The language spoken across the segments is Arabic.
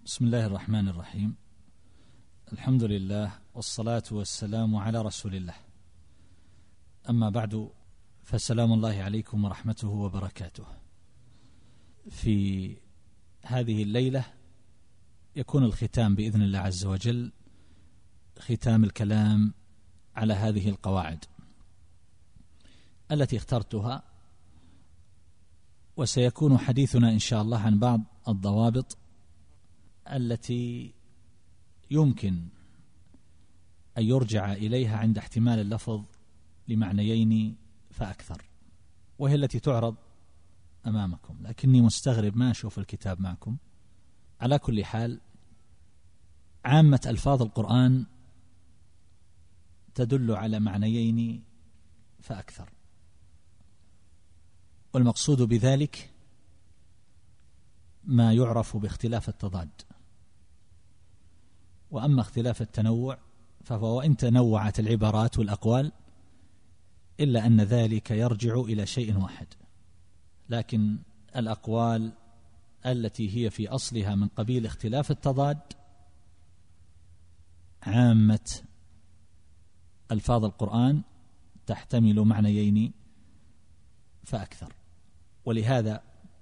بسم الله الرحمن الرحيم. الحمد لله والصلاة والسلام على رسول الله. أما بعد، فسلام الله عليكم ورحمته وبركاته. في هذه الليلة يكون الختام بإذن الله عز وجل، ختام الكلام على هذه القواعد التي اخترتها، وسيكون حديثنا إن شاء الله عن بعض الضوابط التي يمكن أن يرجع إليها عند احتمال اللفظ لمعنيين فأكثر، وهي التي تعرض أمامكم، لكني مستغرب ما أشوف الكتاب معكم. على كل حال، عامة ألفاظ القرآن تدل على معنيين فأكثر، والمقصود بذلك ما يعرف باختلاف التضاد. وأما اختلاف التنوع فهو وإن تنوعت العبارات والأقوال إلا أن ذلك يرجع إلى شيء واحد، لكن الأقوال التي هي في أصلها من قبيل اختلاف التضاد عامة ألفاظ القرآن تحتمل معنيين فأكثر. ولهذا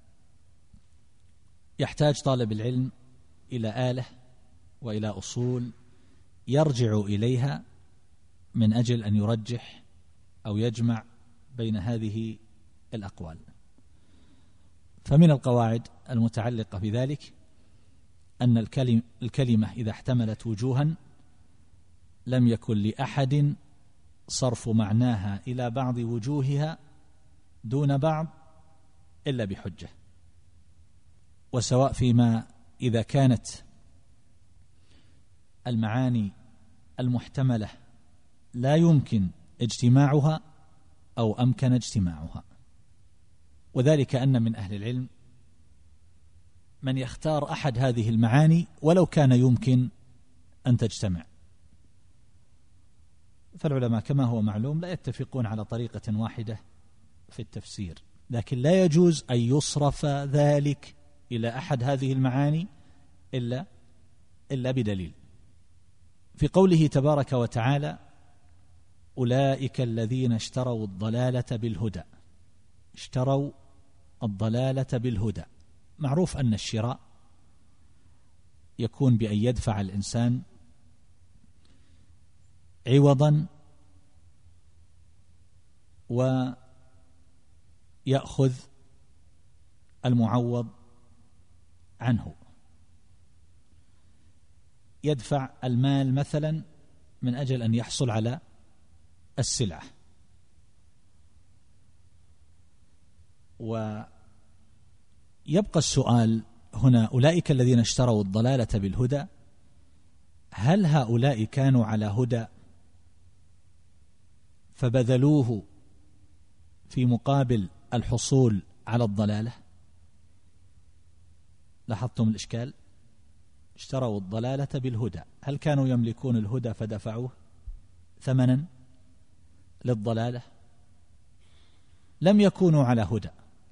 يحتاج طالب العلم إلى آلة وإلى أصول يرجع إليها من أجل أن يرجح أو يجمع بين هذه الأقوال. فمن القواعد المتعلقة بذلك أن الكلمة إذا احتملت وجوها لم يكن لأحد صرف معناها إلى بعض وجوهها دون بعض إلا بحجة. وسواء فيما إذا كانت المعاني المحتملة لا يمكن اجتماعها أو أمكن اجتماعها، وذلك أن من أهل العلم من يختار أحد هذه المعاني ولو كان يمكن أن تجتمع. فالعلماء كما هو معلوم لا يتفقون على طريقة واحدة في التفسير، لكن لا يجوز أن يصرف ذلك إلى أحد هذه المعاني إلا بدليل. في قوله تبارك وتعالى: أولئك الذين اشتروا الضلالة بالهدى. اشتروا الضلالة بالهدى. معروف أن الشراء يكون بأن يدفع الإنسان عوضا ويأخذ المعوض عنه. يدفع المال مثلا من أجل أن يحصل على السلعة، ويبقى السؤال هنا: أولئك الذين اشتروا الضلالة بالهدى، هل هؤلاء كانوا على هدى فبذلوه في مقابل الحصول على الضلالة؟ لاحظتم الإشكال؟ اشتروا الضلالة بالهدى، هل كانوا يملكون الهدى فدفعوه ثمنا للضلالة؟ لم يكونوا على هدى.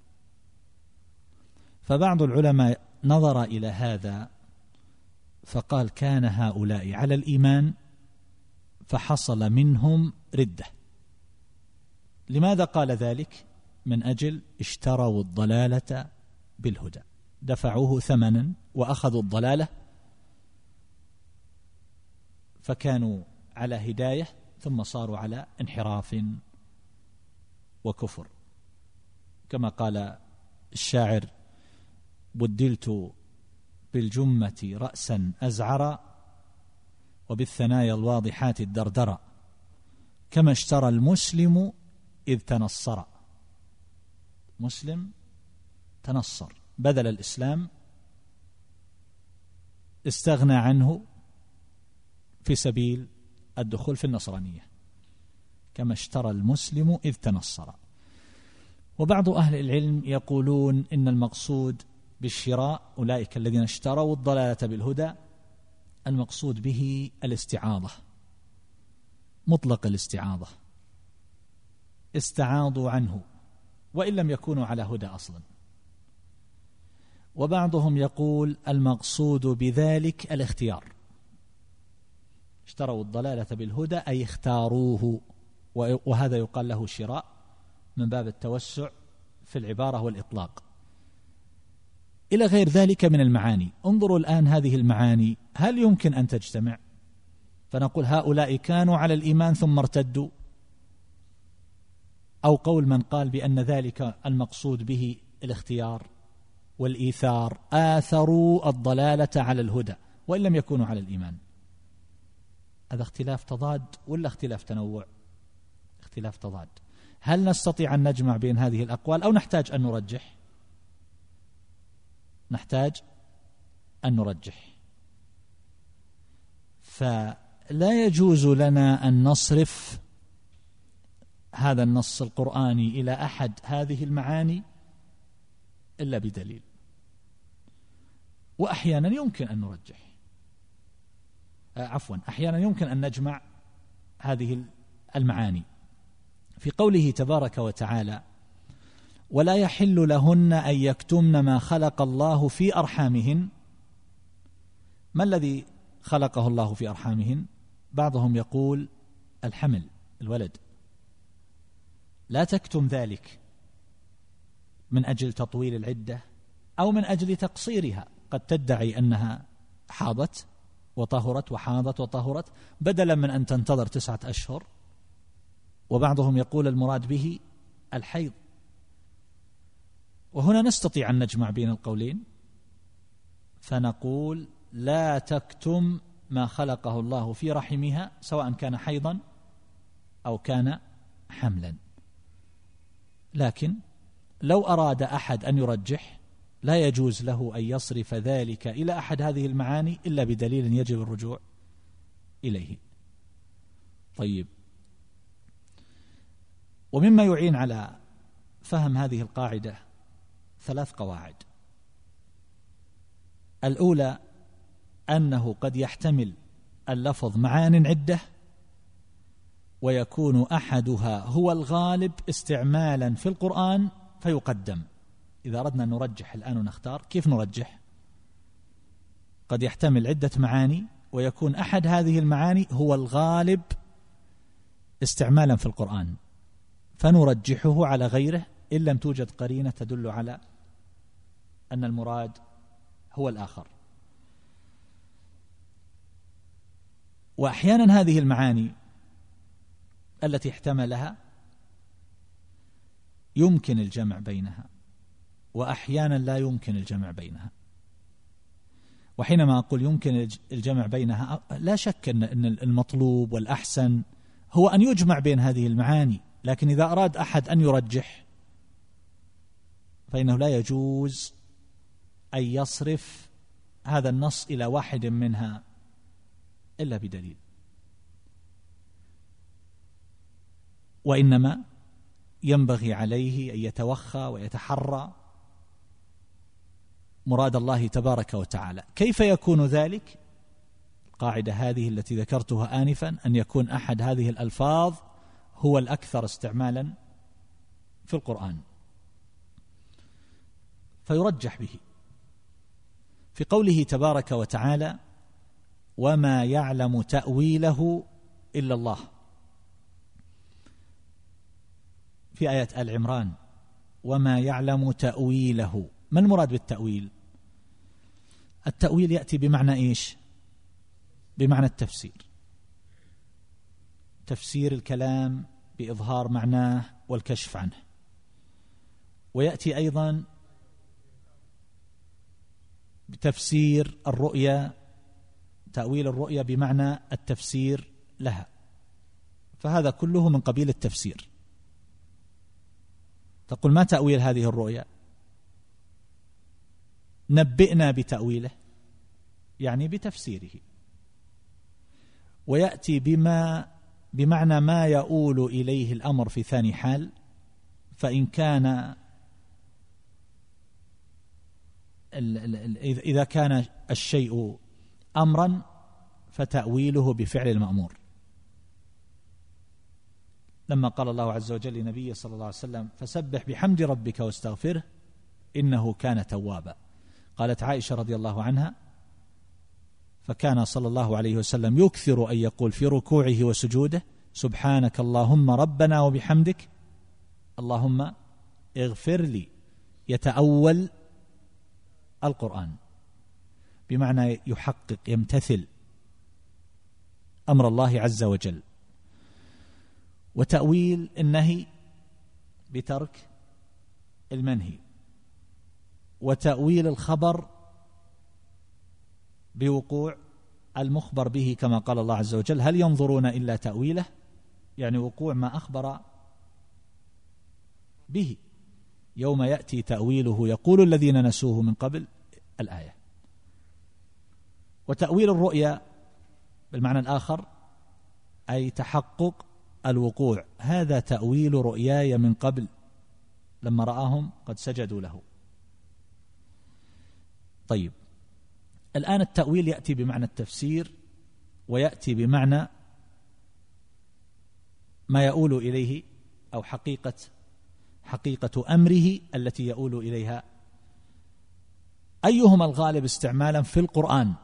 فبعض العلماء نظر إلى هذا فقال: كان هؤلاء على الإيمان فحصل منهم ردة. لماذا قال ذلك؟ من أجل اشتروا الضلالة بالهدى، دفعوه ثمنا وأخذوا الضلالة، فكانوا على هداية ثم صاروا على انحراف وكفر. كما قال الشاعر: بدلت بالجمة رأسا أزعر وبالثنايا الواضحات الدردر، كما اشترى المسلم إذ تنصر. مسلم تنصر، بذل الإسلام، استغنى عنه في سبيل الدخول في النصرانية، كما اشترى المسلم إذ تنصر. وبعض أهل العلم يقولون إن المقصود بالشراء أولئك الذين اشتروا الضلالة بالهدى المقصود به الاستعاضة، مطلق الاستعاضة، استعاضوا عنه وإن لم يكونوا على هدى أصلا. وبعضهم يقول المقصود بذلك الاختيار، اشتروا الضلالة بالهدى أي اختاروه، وهذا يقال له شراء من باب التوسع في العبارة والإطلاق، إلى غير ذلك من المعاني. انظروا الآن هذه المعاني هل يمكن أن تجتمع؟ فنقول هؤلاء كانوا على الإيمان ثم ارتدوا، أو قول من قال بأن ذلك المقصود به الاختيار والإيثار، آثروا الضلالة على الهدى وإن لم يكونوا على الإيمان. هذا اختلاف تضاد ولا اختلاف تنوع؟ اختلاف تضاد. هل نستطيع أن نجمع بين هذه الأقوال أو نحتاج أن نرجح؟ نحتاج أن نرجح. فلا يجوز لنا أن نصرف هذا النص القرآني إلى أحد هذه المعاني إلا بدليل، وأحيانا يمكن أن نرجح، أحيانا يمكن أن نجمع هذه المعاني. في قوله تبارك وتعالى ولا يحل لهن أن يكتمن ما خلق الله في أرحامهن، ما الذي خلقه الله في أرحامهن؟ بعضهم يقول الحمل، الولد. لا تكتم ذلك من أجل تطويل العدة أو من أجل تقصيرها، قد تدعي أنها حاضت وطهرت وحاضت وطهرت بدلا من أن تنتظر 9 أشهر. وبعضهم يقول المراد به الحيض. وهنا نستطيع أن نجمع بين القولين، فنقول لا تكتم ما خلقه الله في رحمها سواء كان حيضا أو كان حملا. لكن لو أراد أحد أن يرجح لا يجوز له أن يصرف ذلك إلى أحد هذه المعاني إلا بدليل يجب الرجوع إليه. طيب، ومما يعين على فهم هذه القاعدة 3 قواعد. الأولى أنه قد يحتمل اللفظ معان عدة ويكون أحدها هو الغالب استعمالا في القرآن فيقدم. إذا أردنا أن نرجح الآن ونختار، كيف نرجح؟ قد يحتمل عدة معاني ويكون أحد هذه المعاني هو الغالب استعمالا في القرآن، فنرجحه على غيره إن لم توجد قرينة تدل على أن المراد هو الآخر. وأحيانا هذه المعاني التي احتملها يمكن الجمع بينها، وأحيانا لا يمكن الجمع بينها. وحينما أقول يمكن الجمع بينها لا شك أن المطلوب والأحسن هو أن يجمع بين هذه المعاني، لكن إذا أراد أحد أن يرجح فإنه لا يجوز أن يصرف هذا النص إلى واحد منها إلا بدليل، وإنما ينبغي عليه أن يتوخى ويتحرى مراد الله تبارك وتعالى. كيف يكون ذلك؟ القاعدة هذه التي ذكرتها آنفا، أن يكون أحد هذه الألفاظ هو الأكثر استعمالا في القرآن فيرجح به. في قوله تبارك وتعالى وما يعلم تأويله إلا الله، في آية آل عمران وما يعلم تأويله، ما المراد بالتأويل؟ التأويل يأتي بمعنى إيش؟ بمعنى التفسير، تفسير الكلام بإظهار معناه والكشف عنه. ويأتي أيضا بتفسير الرؤيا، تأويل الرؤيا بمعنى التفسير لها، فهذا كله من قبيل التفسير. تقول ما تأويل هذه الرؤيا؟ نبئنا بتأويله، يعني بتفسيره. ويأتي بمعنى ما يؤول إليه الأمر في ثاني حال، فإن كان إذا كان الشيء أمرا فتأويله بفعل المأمور، لما قال الله عز وجل لنبيه صلى الله عليه وسلم فسبح بحمد ربك واستغفره إنه كان توابا. قالت عائشة رضي الله عنها: فكان صلى الله عليه وسلم يكثر أن يقول في ركوعه وسجوده: سبحانك اللهم ربنا وبحمدك اللهم اغفر لي. يتأول القرآن بمعنى يحقق، يمتثل أمر الله عز وجل. وتأويل النهي بترك المنهي، وتأويل الخبر بوقوع المخبر به، كما قال الله عز وجل: هل ينظرون إلا تأويله، يعني وقوع ما أخبر به، يوم يأتي تأويله يقول الذين نسوه من قبل، الآية. وتأويل الرؤيا بالمعنى الآخر أي تحقق الوقوع: هذا تأويل رؤياي من قبل لما رآهم قد سجدوا له. طيب، الآن التأويل يأتي بمعنى التفسير، ويأتي بمعنى ما يؤول إليه أو حقيقة أمره التي يؤول إليها. أيهما الغالب استعمالا في القرآن؟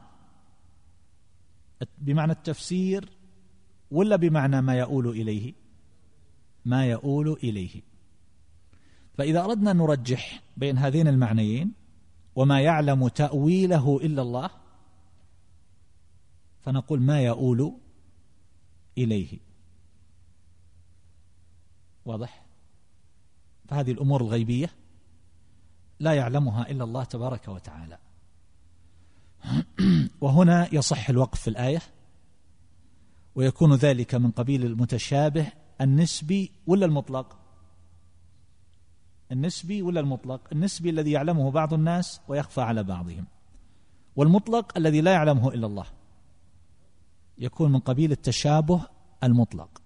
بمعنى التفسير ولا بمعنى ما يؤول إليه؟ ما يؤول إليه. فإذا أردنا أن نرجح بين هذين المعنيين، وما يعلم تأويله إلا الله، فنقول ما يؤول إليه. واضح؟ فهذه الأمور الغيبية لا يعلمها إلا الله تبارك وتعالى. وهنا يصح الوقف في الآية، ويكون ذلك من قبيل المتشابه النسبي ولا المطلق؟ النسبي ولا المطلق؟ النسبي الذي يعلمه بعض الناس ويخفى على بعضهم، والمطلق الذي لا يعلمه إلا الله، يكون من قبيل التشابه المطلق.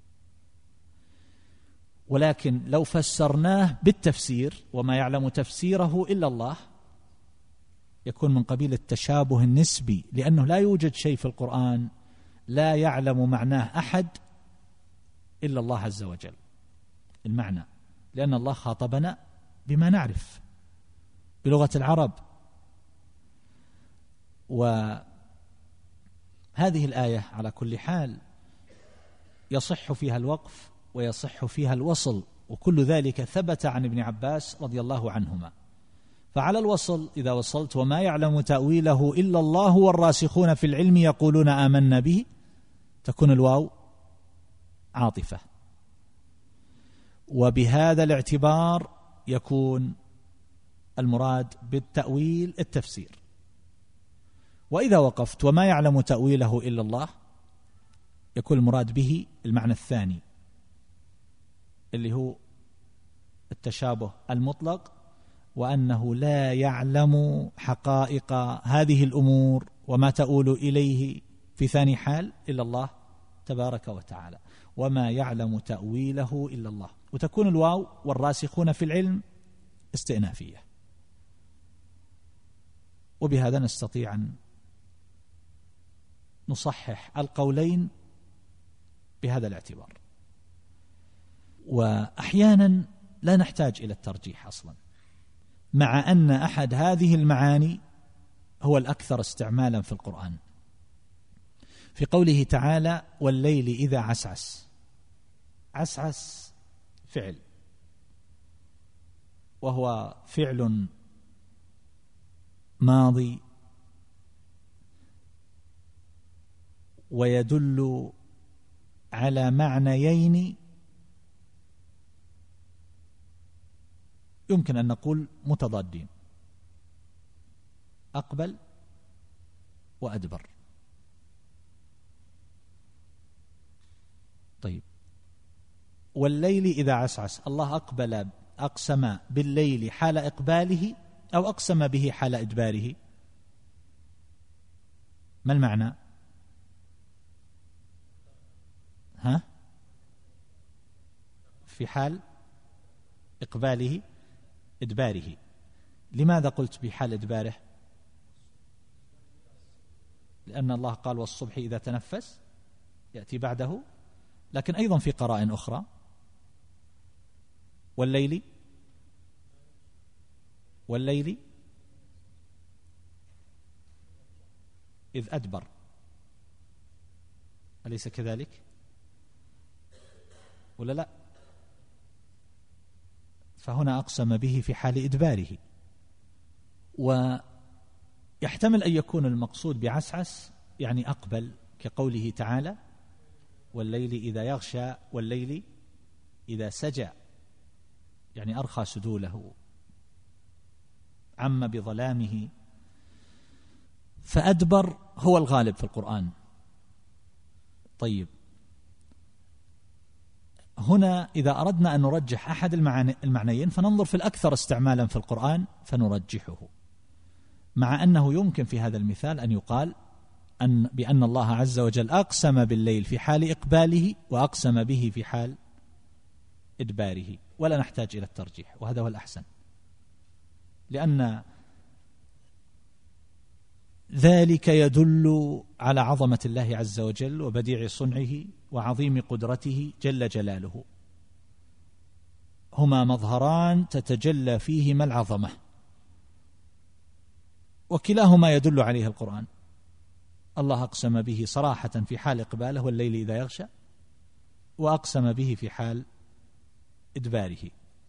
ولكن لو فسرناه بالتفسير وما يعلم تفسيره إلا الله، يكون من قبيل التشابه النسبي، لأنه لا يوجد شيء في القرآن لا يعلم معناه أحد إلا الله عز وجل، المعنى، لأن الله خاطبنا بما نعرف بلغة العرب. وهذه الآية على كل حال يصح فيها الوقف ويصح فيها الوصل، وكل ذلك ثبت عن ابن عباس رضي الله عنهما. فعلى الوصل إذا وصلت: وما يعلم تأويله إلا الله والراسخون في العلم يقولون آمنا به، تكون الواو عاطفة، وبهذا الاعتبار يكون المراد بالتأويل التفسير. وإذا وقفت: وما يعلم تأويله إلا الله، يكون المراد به المعنى الثاني اللي هو التشابه المطلق، وأنه لا يعلم حقائق هذه الأمور وما تؤول إليه في ثاني حال إلا الله تبارك وتعالى. وما يعلم تأويله إلا الله، وتكون الواو والراسخون في العلم استئنافية. وبهذا نستطيع أن نصحح القولين بهذا الاعتبار. وأحيانا لا نحتاج إلى الترجيح أصلا، مع أن أحد هذه المعاني هو الأكثر استعمالا في القرآن. في قوله تعالى: والليل إذا عسعس، عسعس فعل، وهو فعل ماضي، ويدل على معنيين يمكن أن نقول متضادين: أقبل وأدبر. طيب، والليل إذا عسعس، الله أقسم بالليل حال إقباله أو أقسم به حال إدباره؟ ما المعنى؟ في حال إقباله إدباره. لماذا قلت بحال إدباره؟ لأن الله قال: والصبح إذا تنفس، يأتي بعده، لكن أيضا في قرائن أخرى: والليل إذ أدبر، أليس كذلك ولا لا؟ فهنا أقسم به في حال إدباره. ويحتمل أن يكون المقصود بعسعس يعني أقبل، كقوله تعالى والليل إذا يغشى والليل إذا سجى، يعني أرخى سدوله، عم بظلامه. فأدبر هو الغالب في القرآن. طيب، هنا إذا أردنا أن نرجح أحد المعنيين فننظر في الأكثر استعمالا في القرآن فنرجحه، مع أنه يمكن في هذا المثال أن يقال بأن الله عز وجل أقسم بالليل في حال إقباله وأقسم به في حال إدباره، ولا نحتاج إلى الترجيح، وهذا هو الأحسن، لأن ذلك يدل على عظمة الله عز وجل وبديع صنعه وعظيم قدرته جل جلاله. هما مظهران تتجلى فيهما العظمة، وكلاهما يدل عليه القرآن. الله أقسم به صراحة في حال إقباله والليل إذا يغشى، وأقسم به في حال إدباره.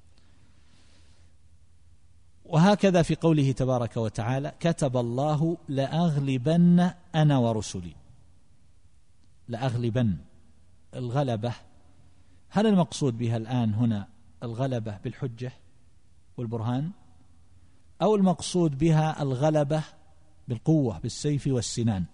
وهكذا في قوله تبارك وتعالى كتب الله لأغلبن أنا ورسلي. لأغلبن، الغلبة، هل المقصود بها الآن هنا الغلبة بالحجة والبرهان، أو المقصود بها الغلبة بالقوة بالسيف والسنان؟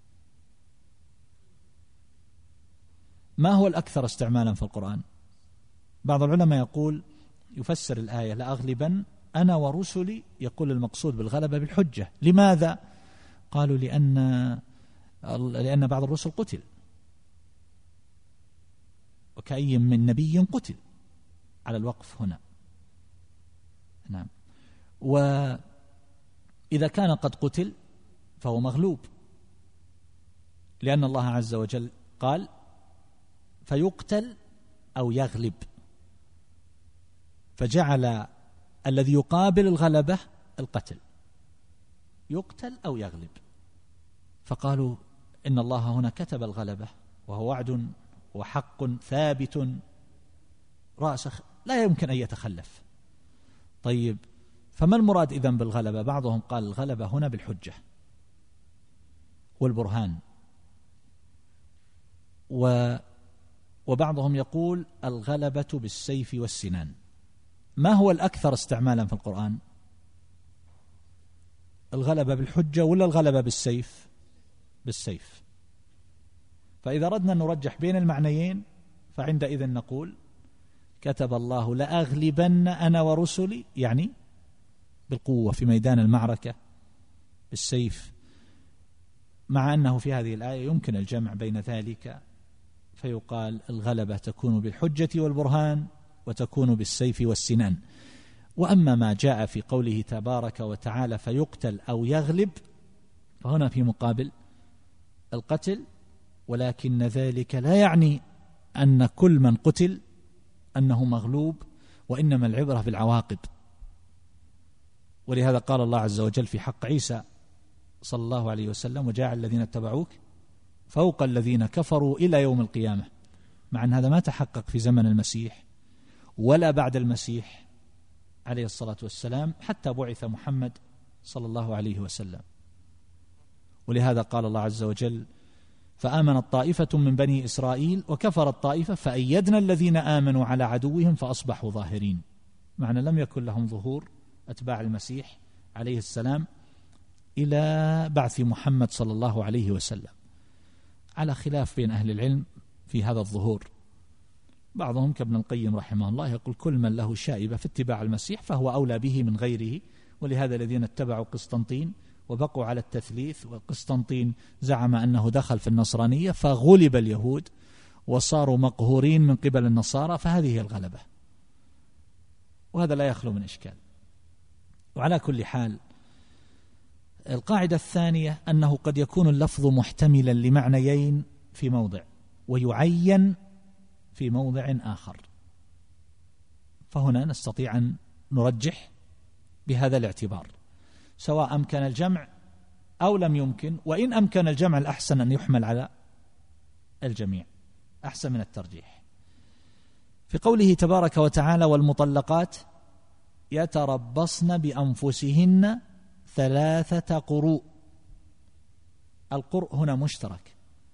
ما هو الأكثر استعمالا في القرآن؟ بعض العلماء يقول يفسر الآية لأغلبن أنا ورسلي، يقول المقصود بالغلبة بالحجة. لماذا؟ قالوا لأن بعض الرسل قتل، وكأي من نبي قتل، على الوقف هنا. نعم. وإذا كان قد قتل فهو مغلوب، لأن الله عز وجل قال فيقتل أو يغلب، فجعل الذي يقابل الغلبة القتل، يقتل أو يغلب. فقالوا إن الله هنا كتب الغلبة، وهو وعد وحق ثابت راسخ لا يمكن أن يتخلف. طيب، فما المراد إذن بالغلبة؟ بعضهم قال الغلبة هنا بالحجة والبرهان، وبعضهم يقول الغلبة بالسيف والسنان. ما هو الأكثر استعمالا في القرآن؟ الغلبة بالحجة ولا الغلبة بالسيف؟ بالسيف. فإذا أردنا أن نرجح بين المعنيين فعندئذ نقول كتب الله لأغلبن أنا ورسلي، يعني بالقوة في ميدان المعركة بالسيف، مع أنه في هذه الآية يمكن الجمع بين ذلك، فيقال الغلبة تكون بالحجة والبرهان وتكون بالسيف والسنان. وأما ما جاء في قوله تبارك وتعالى فيقتل أو يغلب، فهنا في مقابل القتل، ولكن ذلك لا يعني أن كل من قتل أنه مغلوب، وإنما العبرة بالعواقب. ولهذا قال الله عز وجل في حق عيسى صلى الله عليه وسلم وجاعل الذين اتبعوك فوق الذين كفروا إلى يوم القيامة، مع أن هذا ما تحقق في زمن المسيح ولا بعد المسيح عليه الصلاة والسلام حتى بعث محمد صلى الله عليه وسلم. ولهذا قال الله عز وجل فآمنت طائفة من بني إسرائيل وكفرت طائفة فأيدنا الذين آمنوا على عدوهم فأصبحوا ظاهرين، معنى لم يكن لهم ظهور أتباع المسيح عليه السلام إلى بعث محمد صلى الله عليه وسلم، على خلاف بين أهل العلم في هذا الظهور. بعضهم كابن القيم رحمه الله يقول كل من له شائبة في اتباع المسيح فهو أولى به من غيره، ولهذا الذين اتبعوا قسطنطين وبقوا على التثليث، وقسطنطين زعم أنه دخل في النصرانية فغلب اليهود وصاروا مقهورين من قبل النصارى، فهذه هي الغلبة، وهذا لا يخلو من إشكال. وعلى كل حال القاعدة الثانية أنه قد يكون اللفظ محتملا لمعنيين في موضع ويعين في موضع آخر، فهنا نستطيع أن نرجح بهذا الاعتبار، سواء أمكن الجمع أو لم يمكن، وإن أمكن الجمع الأحسن أن يحمل على الجميع، أحسن من الترجيح. في قوله تبارك وتعالى والمطلقات يتربصن بأنفسهن 3 قروء، القرء هنا مشترك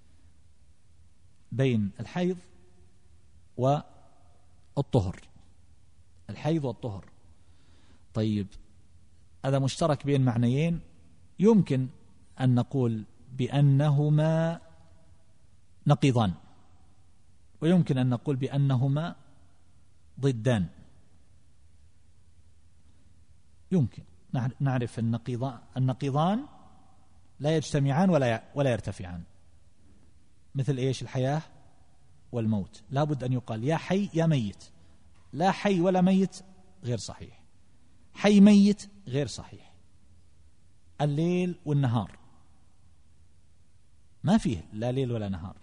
بين الحيض والطهر، الحيض والطهر. طيب هذا مشترك بين معنيين، يمكن أن نقول بأنهما نقيضان، ويمكن أن نقول بأنهما ضدان. يمكن نعرف النقيضان لا يجتمعان ولا يرتفعان، مثل إيش؟ الحياة والموت، لا بد أن يقال يا حي يا ميت، لا حي ولا ميت غير صحيح، حي ميت غير صحيح. الليل والنهار ما فيه لا ليل ولا نهار،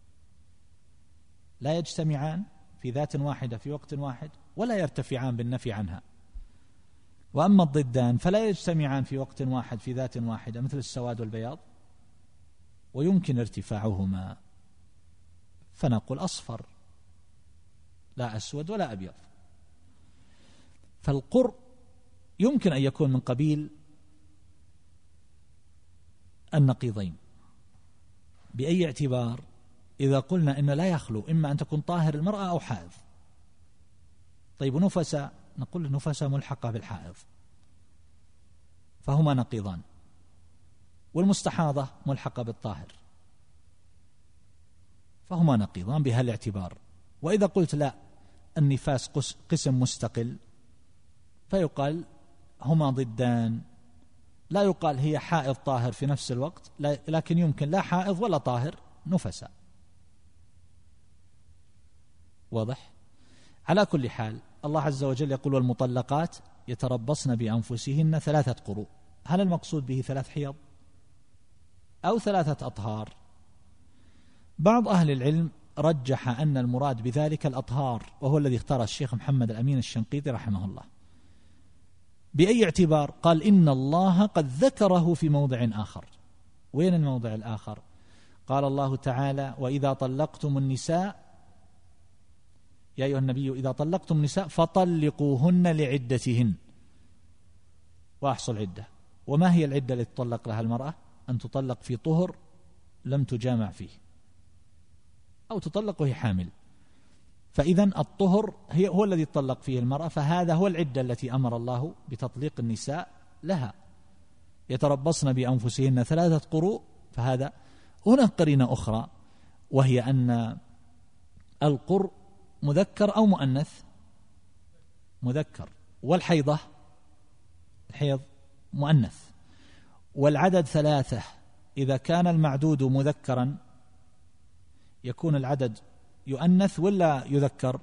لا يجتمعان في ذات واحدة في وقت واحد ولا يرتفعان بالنفي عنها. وأما الضدان فلا يجتمعان في وقت واحد في ذات واحدة، مثل السواد والبياض، ويمكن ارتفاعهما، فنقول أصفر لا أسود ولا أبيض. فالقرء يمكن أن يكون من قبيل النقيضين. بأي اعتبار؟ إذا قلنا إن لا يخلو إما أن تكون طاهر المرأة أو حائض. طيب نفساء، نقول النفساء ملحقة بالحائض فهما نقيضان، والمستحاضة ملحقة بالطاهر فهما نقيضان بهذا الاعتبار. وإذا قلت لا، النفاس قسم مستقل، فيقال هما ضدان، لا يقال هي حائض طاهر في نفس الوقت، لكن يمكن لا حائض ولا طاهر نفساء. واضح؟ على كل حال الله عز وجل يقول والمطلقات يتربصن بأنفسهن 3 قروء. هل المقصود به 3 حيض أو 3 أطهار؟ بعض أهل العلم رجح أن المراد بذلك الأطهار، وهو الذي اختار الشيخ محمد الأمين الشنقيطي رحمه الله. بأي اعتبار؟ قال إن الله قد ذكره في موضع آخر. وين الموضع الآخر؟ قال الله تعالى وإذا طلقتم النساء يا أيها النبي إذا طلقتم النساء فطلقوهن لعدتهن وأحصوا العدة. وما هي العدة التي تطلق لها المرأة؟ أن تطلق في طهر لم تجامع فيه، أو تطلق وهي حامل. فإذن الطهر هو الذي تطلق فيه المرأة، فهذا هو العدة التي أمر الله بتطليق النساء لها. يتربصن بأنفسهن 3 قروء، فهذا هنا قرينة أخرى، وهي أن القرء مذكر أو مؤنث؟ مذكر. والحيضة الحيض مؤنث. والعدد 3 إذا كان المعدود مذكرا يكون العدد يؤنث ولا يذكر؟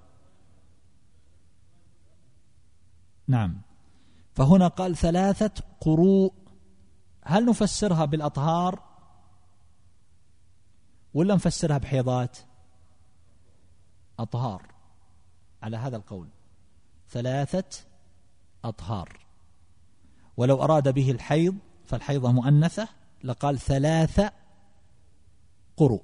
نعم. فهنا قال 3 قروء. هل نفسرها بالأطهار ولا نفسرها بحيضات؟ أطهار، على هذا القول 3 أطهار. ولو أراد به الحيض فالحيضة مؤنثة لقال 3 قروء.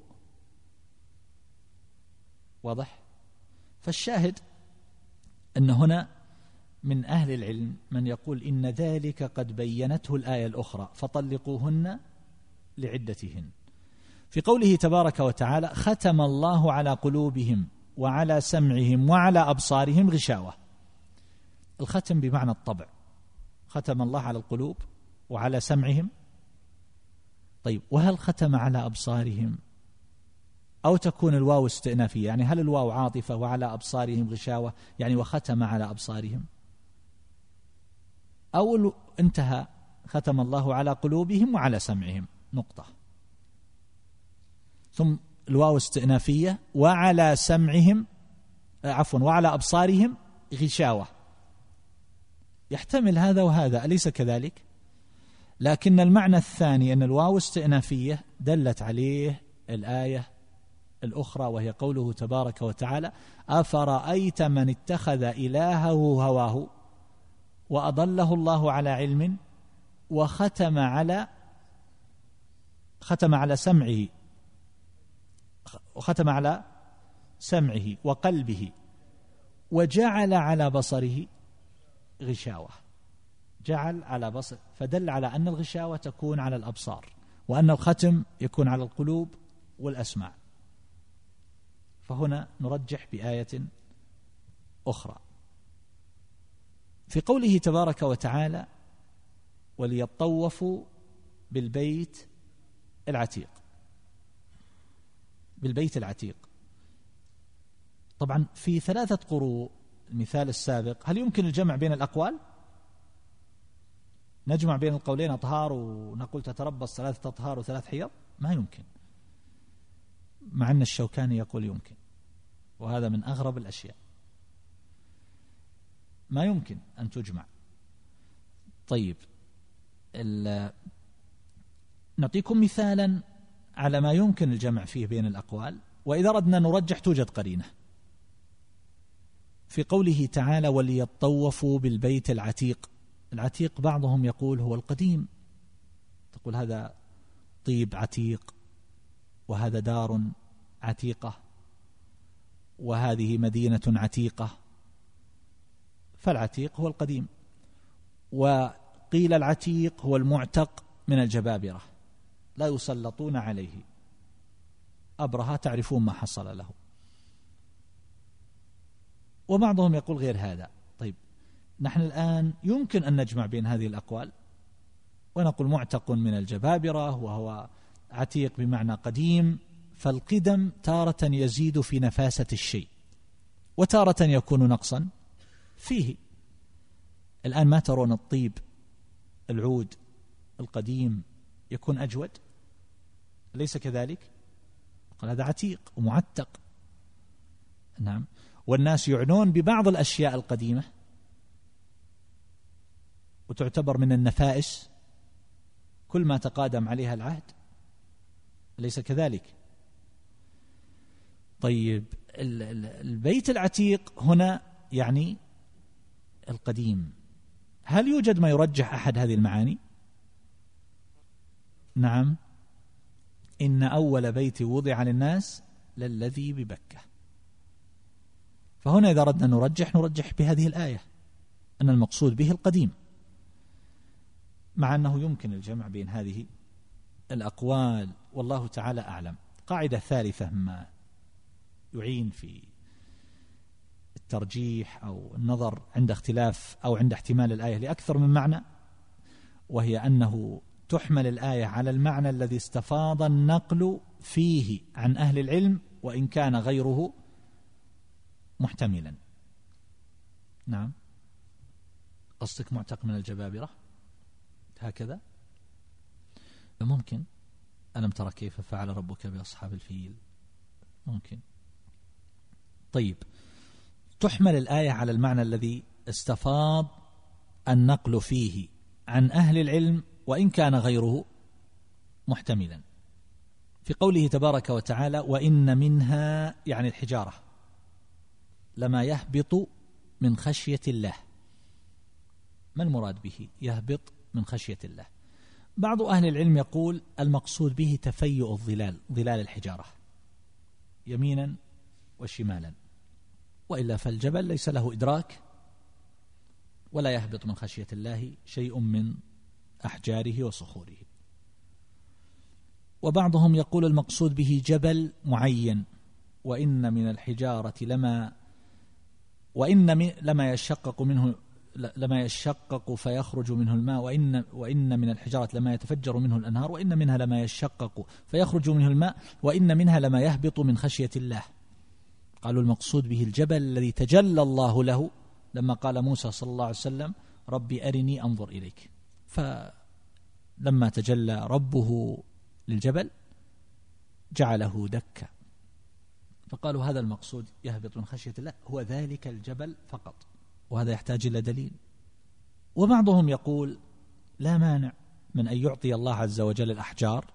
واضح؟ فالشاهد أن هنا من أهل العلم من يقول إن ذلك قد بينته الآية الأخرى فطلقوهن لعدتهن. في قوله تبارك وتعالى ختم الله على قلوبهم وعلى سمعهم وعلى أبصارهم غشاوة. الختم بمعنى الطبع، ختم الله على القلوب وعلى سمعهم. طيب وهل ختم على أبصارهم أو تكون الواو استئنافية؟ يعني هل الواو عاطفة وعلى أبصارهم غشاوة يعني وختم على أبصارهم، أو انتهى ختم الله على قلوبهم وعلى سمعهم نقطة، ثم الواو استئنافية وعلى سمعهم وعلى أبصارهم غشاوة. يحتمل هذا وهذا، أليس كذلك؟ لكن المعنى الثاني أن الواو استئنافية دلت عليه الآية الأخرى، وهي قوله تبارك وتعالى أفرأيت من اتخذ إلهه هواه وأضله الله على علم وختم على ختم على سمعه، وختم على سمعه وقلبه، وجعل على بصره غشاوة، جعل على بصر، فدل على أن الغشاوة تكون على الأبصار، وأن الختم يكون على القلوب والأسماع. فهنا نرجح بآية أخرى في قوله تبارك وتعالى: وليطوفوا بالبيت العتيق. بالبيت العتيق طبعا في 3 قروء، المثال السابق، هل يمكن الجمع بين الأقوال؟ نجمع بين القولين أطهار ونقول تتربص 3 أطهار و3 حيض؟ ما يمكن، مع أن الشوكاني يقول يمكن، وهذا من أغرب الأشياء، ما يمكن أن تجمع. طيب نعطيكم مثالا على ما يمكن الجمع فيه بين الأقوال، وإذا أردنا نرجح توجد قرينة. في قوله تعالى: وليطوفوا بالبيت العتيق. العتيق بعضهم يقول هو القديم، تقول هذا طيب عتيق، وهذا دار عتيقة، وهذه مدينة عتيقة، فالعتيق هو القديم. وقيل العتيق هو المعتق من الجبابرة، لا يسلطون عليه، أبرهة تعرفون ما حصل له. وبعضهم يقول غير هذا. طيب نحن الآن يمكن أن نجمع بين هذه الأقوال ونقول معتق من الجبابرة، وهو عتيق بمعنى قديم، فالقدم تارة يزيد في نفاسة الشيء، وتارة يكون نقصا فيه. الآن ما ترون الطيب العود القديم يكون أجود؟ ليس كذلك؟ قال هذا عتيق ومعتق. نعم. والناس يعنون ببعض الأشياء القديمة وتعتبر من النفائس كل ما تقادم عليها العهد، ليس كذلك؟ طيب البيت العتيق هنا يعني القديم، هل يوجد ما يرجح أحد هذه المعاني؟ نعم: إن أول بيت وضع للناس للذي ببكة. فهنا إذا أردنا نرجح بهذه الآية أن المقصود به القديم، مع أنه يمكن الجمع بين هذه الأقوال، والله تعالى أعلم. قاعدة ثالثة ما يعين في الترجيح أو النظر عند اختلاف أو عند احتمال الآية لأكثر من معنى، وهي أنه تحمل الآية على المعنى الذي استفاض النقل فيه عن أهل العلم، وإن كان غيره محتملا. نعم. قصدك معتق من الجبابرة هكذا؟ ممكن. ألم ترى كيف فعل ربك بأصحاب الفيل؟ ممكن. طيب تحمل الآية على المعنى الذي استفاض النقل فيه عن أهل العلم، وإن كان غيره محتملا. في قوله تبارك وتعالى: وإن منها، يعني الحجارة، لما يهبط من خشية الله. ما المراد به يهبط من خشية الله؟ بعض أهل العلم يقول المقصود به تفيؤ الظلال، ظلال الحجارة يمينا وشمالا، وإلا فالجبل ليس له إدراك، ولا يهبط من خشية الله شيء من أحجاره وصخوره. وبعضهم يقول المقصود به جبل معين، وإن من الحجارة لما يشقق فيخرج منه الماء، وإن من الحجارة لما يتفجر منه الأنهار، وإن منها لما يشقق فيخرج منه الماء، وإن منها لما يهبط من خشية الله. قالوا المقصود به الجبل الذي تجلى الله له لما قال موسى صلى الله عليه وسلم: ربي أرني أنظر إليك. فلما تجلى ربه للجبل جعله دكا، فقالوا هذا المقصود يهبط من خشية الله، هو ذلك الجبل فقط، وهذا يحتاج إلى دليل. وبعضهم يقول لا مانع من أن يعطي الله عز وجل الأحجار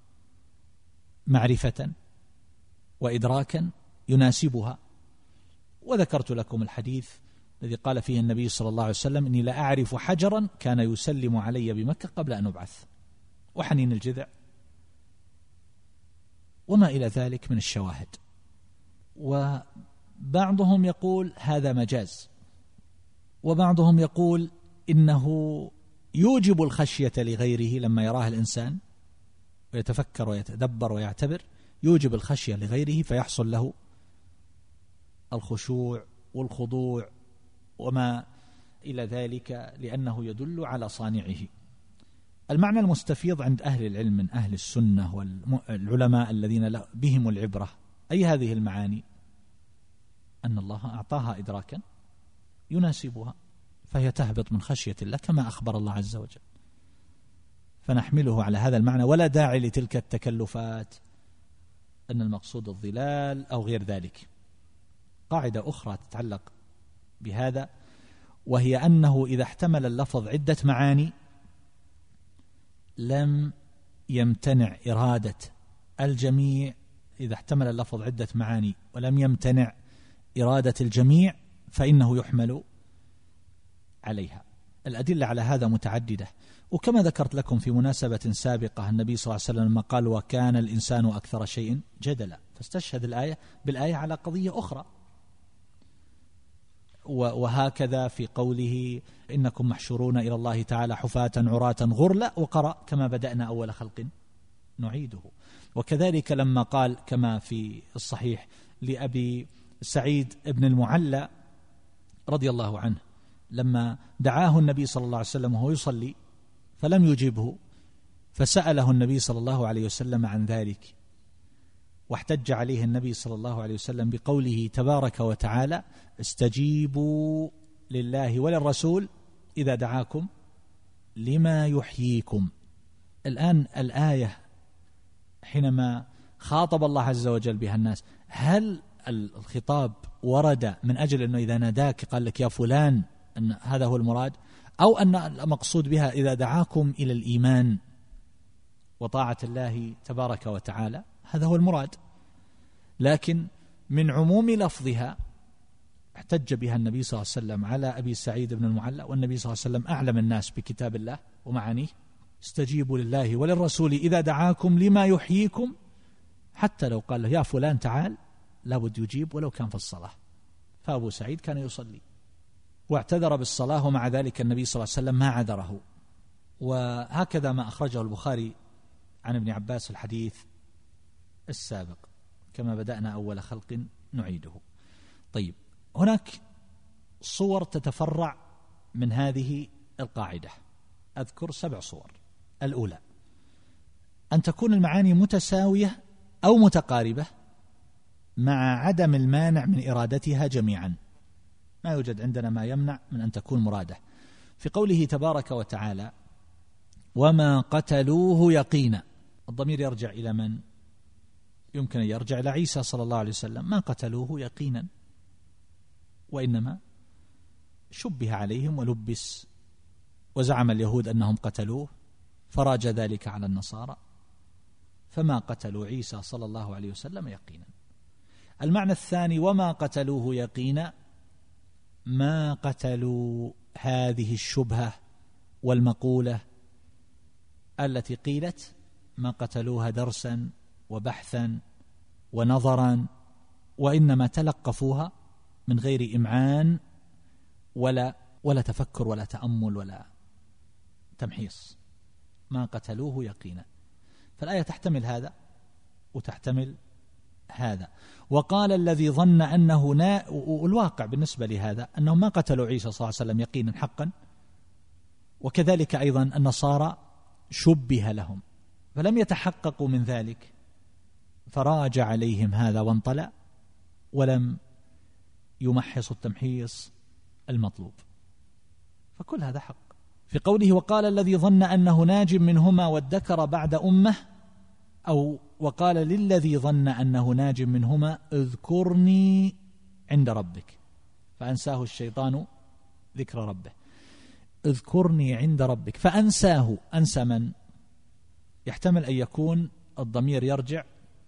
معرفة وإدراكا يناسبها. وذكرت لكم الحديث الذي قال فيه النبي صلى الله عليه وسلم: إني لا أعرف حجرا كان يسلم علي بمكة قبل أن أبعث. وحنين الجذع وما إلى ذلك من الشواهد. وبعضهم يقول هذا مجاز، وبعضهم يقول إنه يوجب الخشية لغيره لما يراه الإنسان ويتفكر ويتدبر ويعتبر، يوجب الخشية لغيره فيحصل له الخشوع والخضوع وما إلى ذلك، لأنه يدل على صانعه. المعنى المستفيض عند أهل العلم من أهل السنة والعلماء الذين بهم العبرة أي هذه المعاني، أن الله أعطاها إدراكا يناسبها، فهي تهبط من خشية الله كما أخبر الله عز وجل، فنحمله على هذا المعنى، ولا داعي لتلك التكلفات أن المقصود الظلال أو غير ذلك. قاعدة أخرى تتعلق بهذا، وهي أنه إذا احتمل اللفظ عدة معاني لم يمتنع إرادة الجميع. إذا احتمل اللفظ عدة معاني ولم يمتنع إرادة الجميع فإنه يحمل عليها. الأدلة على هذا متعددة، وكما ذكرت لكم في مناسبة سابقة النبي صلى الله عليه وسلم لما قال وكان الإنسان أكثر شيء جدلا، فاستشهد الآية بالآية على قضية أخرى. وهكذا في قوله إنكم محشورون إلى الله تعالى حفاة عراة غرلا، وقرأ كما بدأنا أول خلق نعيده. وكذلك لما قال كما في الصحيح لأبي سعيد بن المعلى رضي الله عنه لما دعاه النبي صلى الله عليه وسلم وهو يصلي فلم يجبه، فسأله النبي صلى الله عليه وسلم عن ذلك، واحتج عليه النبي صلى الله عليه وسلم بقوله تبارك وتعالى استجيبوا لله وللرسول إذا دعاكم لما يحييكم. الآن الآية حينما خاطب الله عز وجل بها الناس، هل الخطاب ورد من أجل أنه إذا ناداك قال لك يا فلان أن هذا هو المراد، أو أن المقصود بها إذا دعاكم إلى الإيمان وطاعة الله تبارك وتعالى، هذا هو المراد. لكن من عموم لفظها احتج بها النبي صلى الله عليه وسلم على أبي سعيد بن المعلى، والنبي صلى الله عليه وسلم أعلم الناس بكتاب الله ومعانيه، استجيبوا لله وللرسول إذا دعاكم لما يحييكم، حتى لو قال له يا فلان تعال لابد يجيب ولو كان في الصلاة. فأبو سعيد كان يصلي واعتذر بالصلاة، ومع ذلك النبي صلى الله عليه وسلم ما عذره. وهكذا ما أخرجه البخاري عن ابن عباس الحديث السابق كما بدأنا أول خلق نعيده. طيب، هناك صور تتفرع من هذه القاعدة، أذكر 7 صور. الأولى أن تكون المعاني متساوية أو متقاربة مع عدم المانع من إرادتها جميعا، ما يوجد عندنا ما يمنع من أن تكون مرادة. في قوله تبارك وتعالى وما قتلوه يقينا، الضمير يرجع إلى من؟ يمكن أن يرجع إلى عيسى صلى الله عليه وسلم، ما قتلوه يقينا، وإنما شبه عليهم ولبس، وزعم اليهود أنهم قتلوه فراج ذلك على النصارى، فما قتلوا عيسى صلى الله عليه وسلم يقينا. المعنى الثاني وما قتلوه يقينا، ما قتلوا هذه الشبهة والمقولة التي قيلت ما قتلوها درسا وبحثا ونظرا، وإنما تلقفوها من غير إمعان ولا تفكر ولا تأمل ولا تمحيص. ما قتلوه يقينا، فالآية تحتمل هذا وتحتمل هذا. وقال الذي ظن أنه والواقع بالنسبة لهذا أنهم ما قتلوا عيسى صلى الله عليه وسلم يقينا حقا، وكذلك أيضا النصارى شبه لهم فلم يتحققوا من ذلك، فراج عليهم هذا وانطلع ولم يمحص التمحيص المطلوب، فكل هذا حق. في قوله وقال الذي ظن أنه ناج منهما وادكر بعد أمة، أو وقال للذي ظن أنه ناج منهما اذكرني عند ربك فأنساه الشيطان ذكر ربه. اذكرني عند ربك فأنساه، أنسى من؟ يحتمل أن يكون الضمير يرجع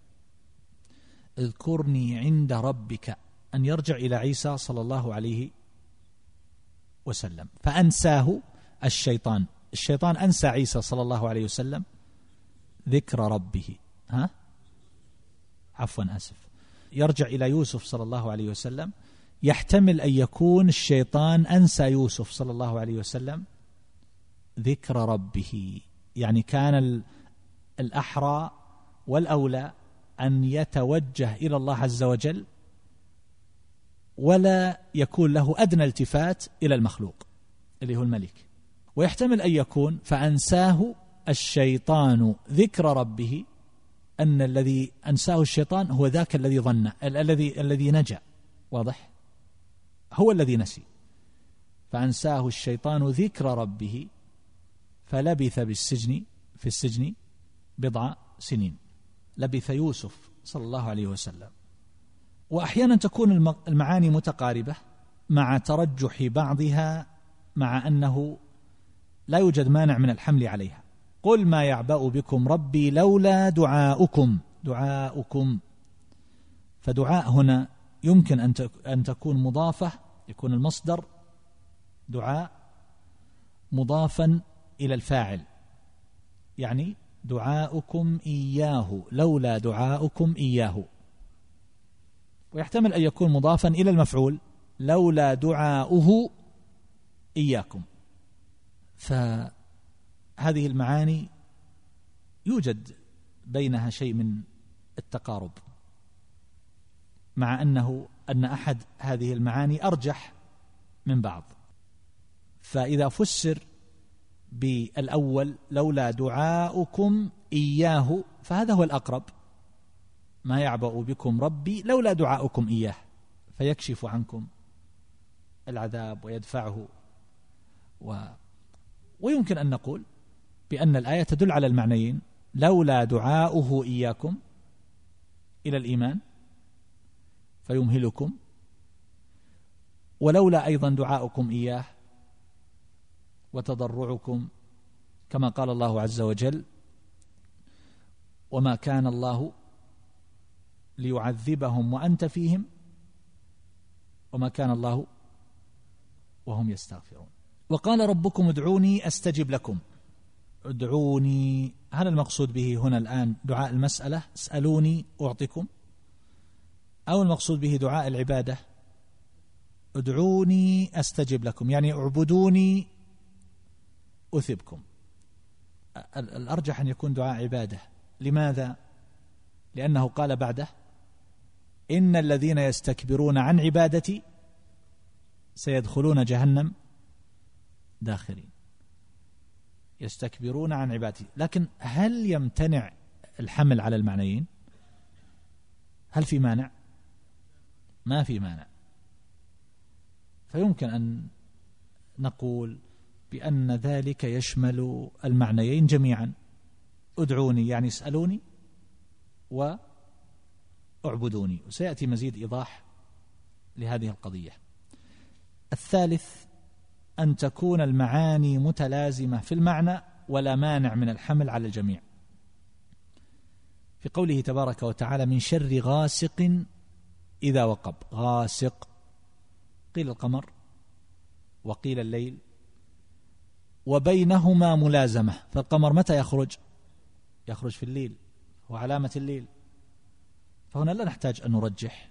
اذكرني عند ربك، أن يرجع إلى عيسى صلى الله عليه وسلم، فأنساه الشيطان أنسى عيسى صلى الله عليه وسلم ذكر ربه. يرجع إلى يوسف صلى الله عليه وسلم. يحتمل أن يكون الشيطان أنسى يوسف صلى الله عليه وسلم ذكر ربه، يعني كان الأحرى والأولى أن يتوجه إلى الله عز وجل ولا يكون له أدنى التفات إلى المخلوق اللي هو الملك. ويحتمل أن يكون فأنساه الشيطان ذكر ربه، أن الذي أنساه الشيطان هو ذاك الذي ظن الذي نجا، واضح، هو الذي نسي، فأنساه الشيطان ذكر ربه فلبث في السجن 10 سنين. لبث يوسف صلى الله عليه وسلم. وأحيانا تكون المعاني متقاربة مع ترجح بعضها، مع أنه لا يوجد مانع من الحمل عليها. قل ما يعبأ بكم ربي لولا دعاؤكم. فدعاء هنا يمكن أن تكون مضافة، يكون المصدر دعاء مضافا إلى الفاعل، يعني دعاؤكم إياه، لولا دعاؤكم إياه. ويحتمل أن يكون مضافا إلى المفعول، لولا دعاؤه إياكم. فهذه المعاني يوجد بينها شيء من التقارب، مع أن أحد هذه المعاني أرجح من بعض. فإذا فسر بالأول لولا دعاؤكم إياه فهذا هو الأقرب، ما يعبأ بكم ربي لولا دعاؤكم إياه، فيكشف عنكم العذاب ويدفعه. ويمكن أن نقول بأن الآية تدل على المعنيين، لولا دعاؤه إياكم إلى الإيمان فيمهلكم، ولولا أيضا دعاؤكم إياه وتضرعكم، كما قال الله عز وجل وما كان الله ليعذبهم وأنت فيهم وما كان الله وهم يستغفرون. وقال ربكم ادعوني أستجب لكم. ادعوني، هل المقصود به هنا الآن دعاء المسألة اسألوني أعطكم، أو المقصود به دعاء العبادة ادعوني أستجب لكم، يعني اعبدوني أثبكم؟ الأرجح أن يكون دعاء عبادة. لماذا؟ لأنه قال بعده إن الذين يستكبرون عن عبادتي سيدخلون جهنم داخرين. يستكبرون عن عبادتي، لكن هل يمتنع الحمل على المعنيين؟ هل في مانع؟ ما في مانع. فيمكن أن نقول بأن ذلك يشمل المعنيين جميعا، ادعوني يعني اسألوني واعبدوني، وسيأتي مزيد إيضاح لهذه القضية. الثالث أن تكون المعاني متلازمة في المعنى ولا مانع من الحمل على الجميع. في قوله تبارك وتعالى من شر غاسق إذا وقب، غاسق قيل القمر وقيل الليل، وبينهما ملازمة، فالقمر متى يخرج في الليل وعلامة الليل، فهنا لا نحتاج أن نرجح،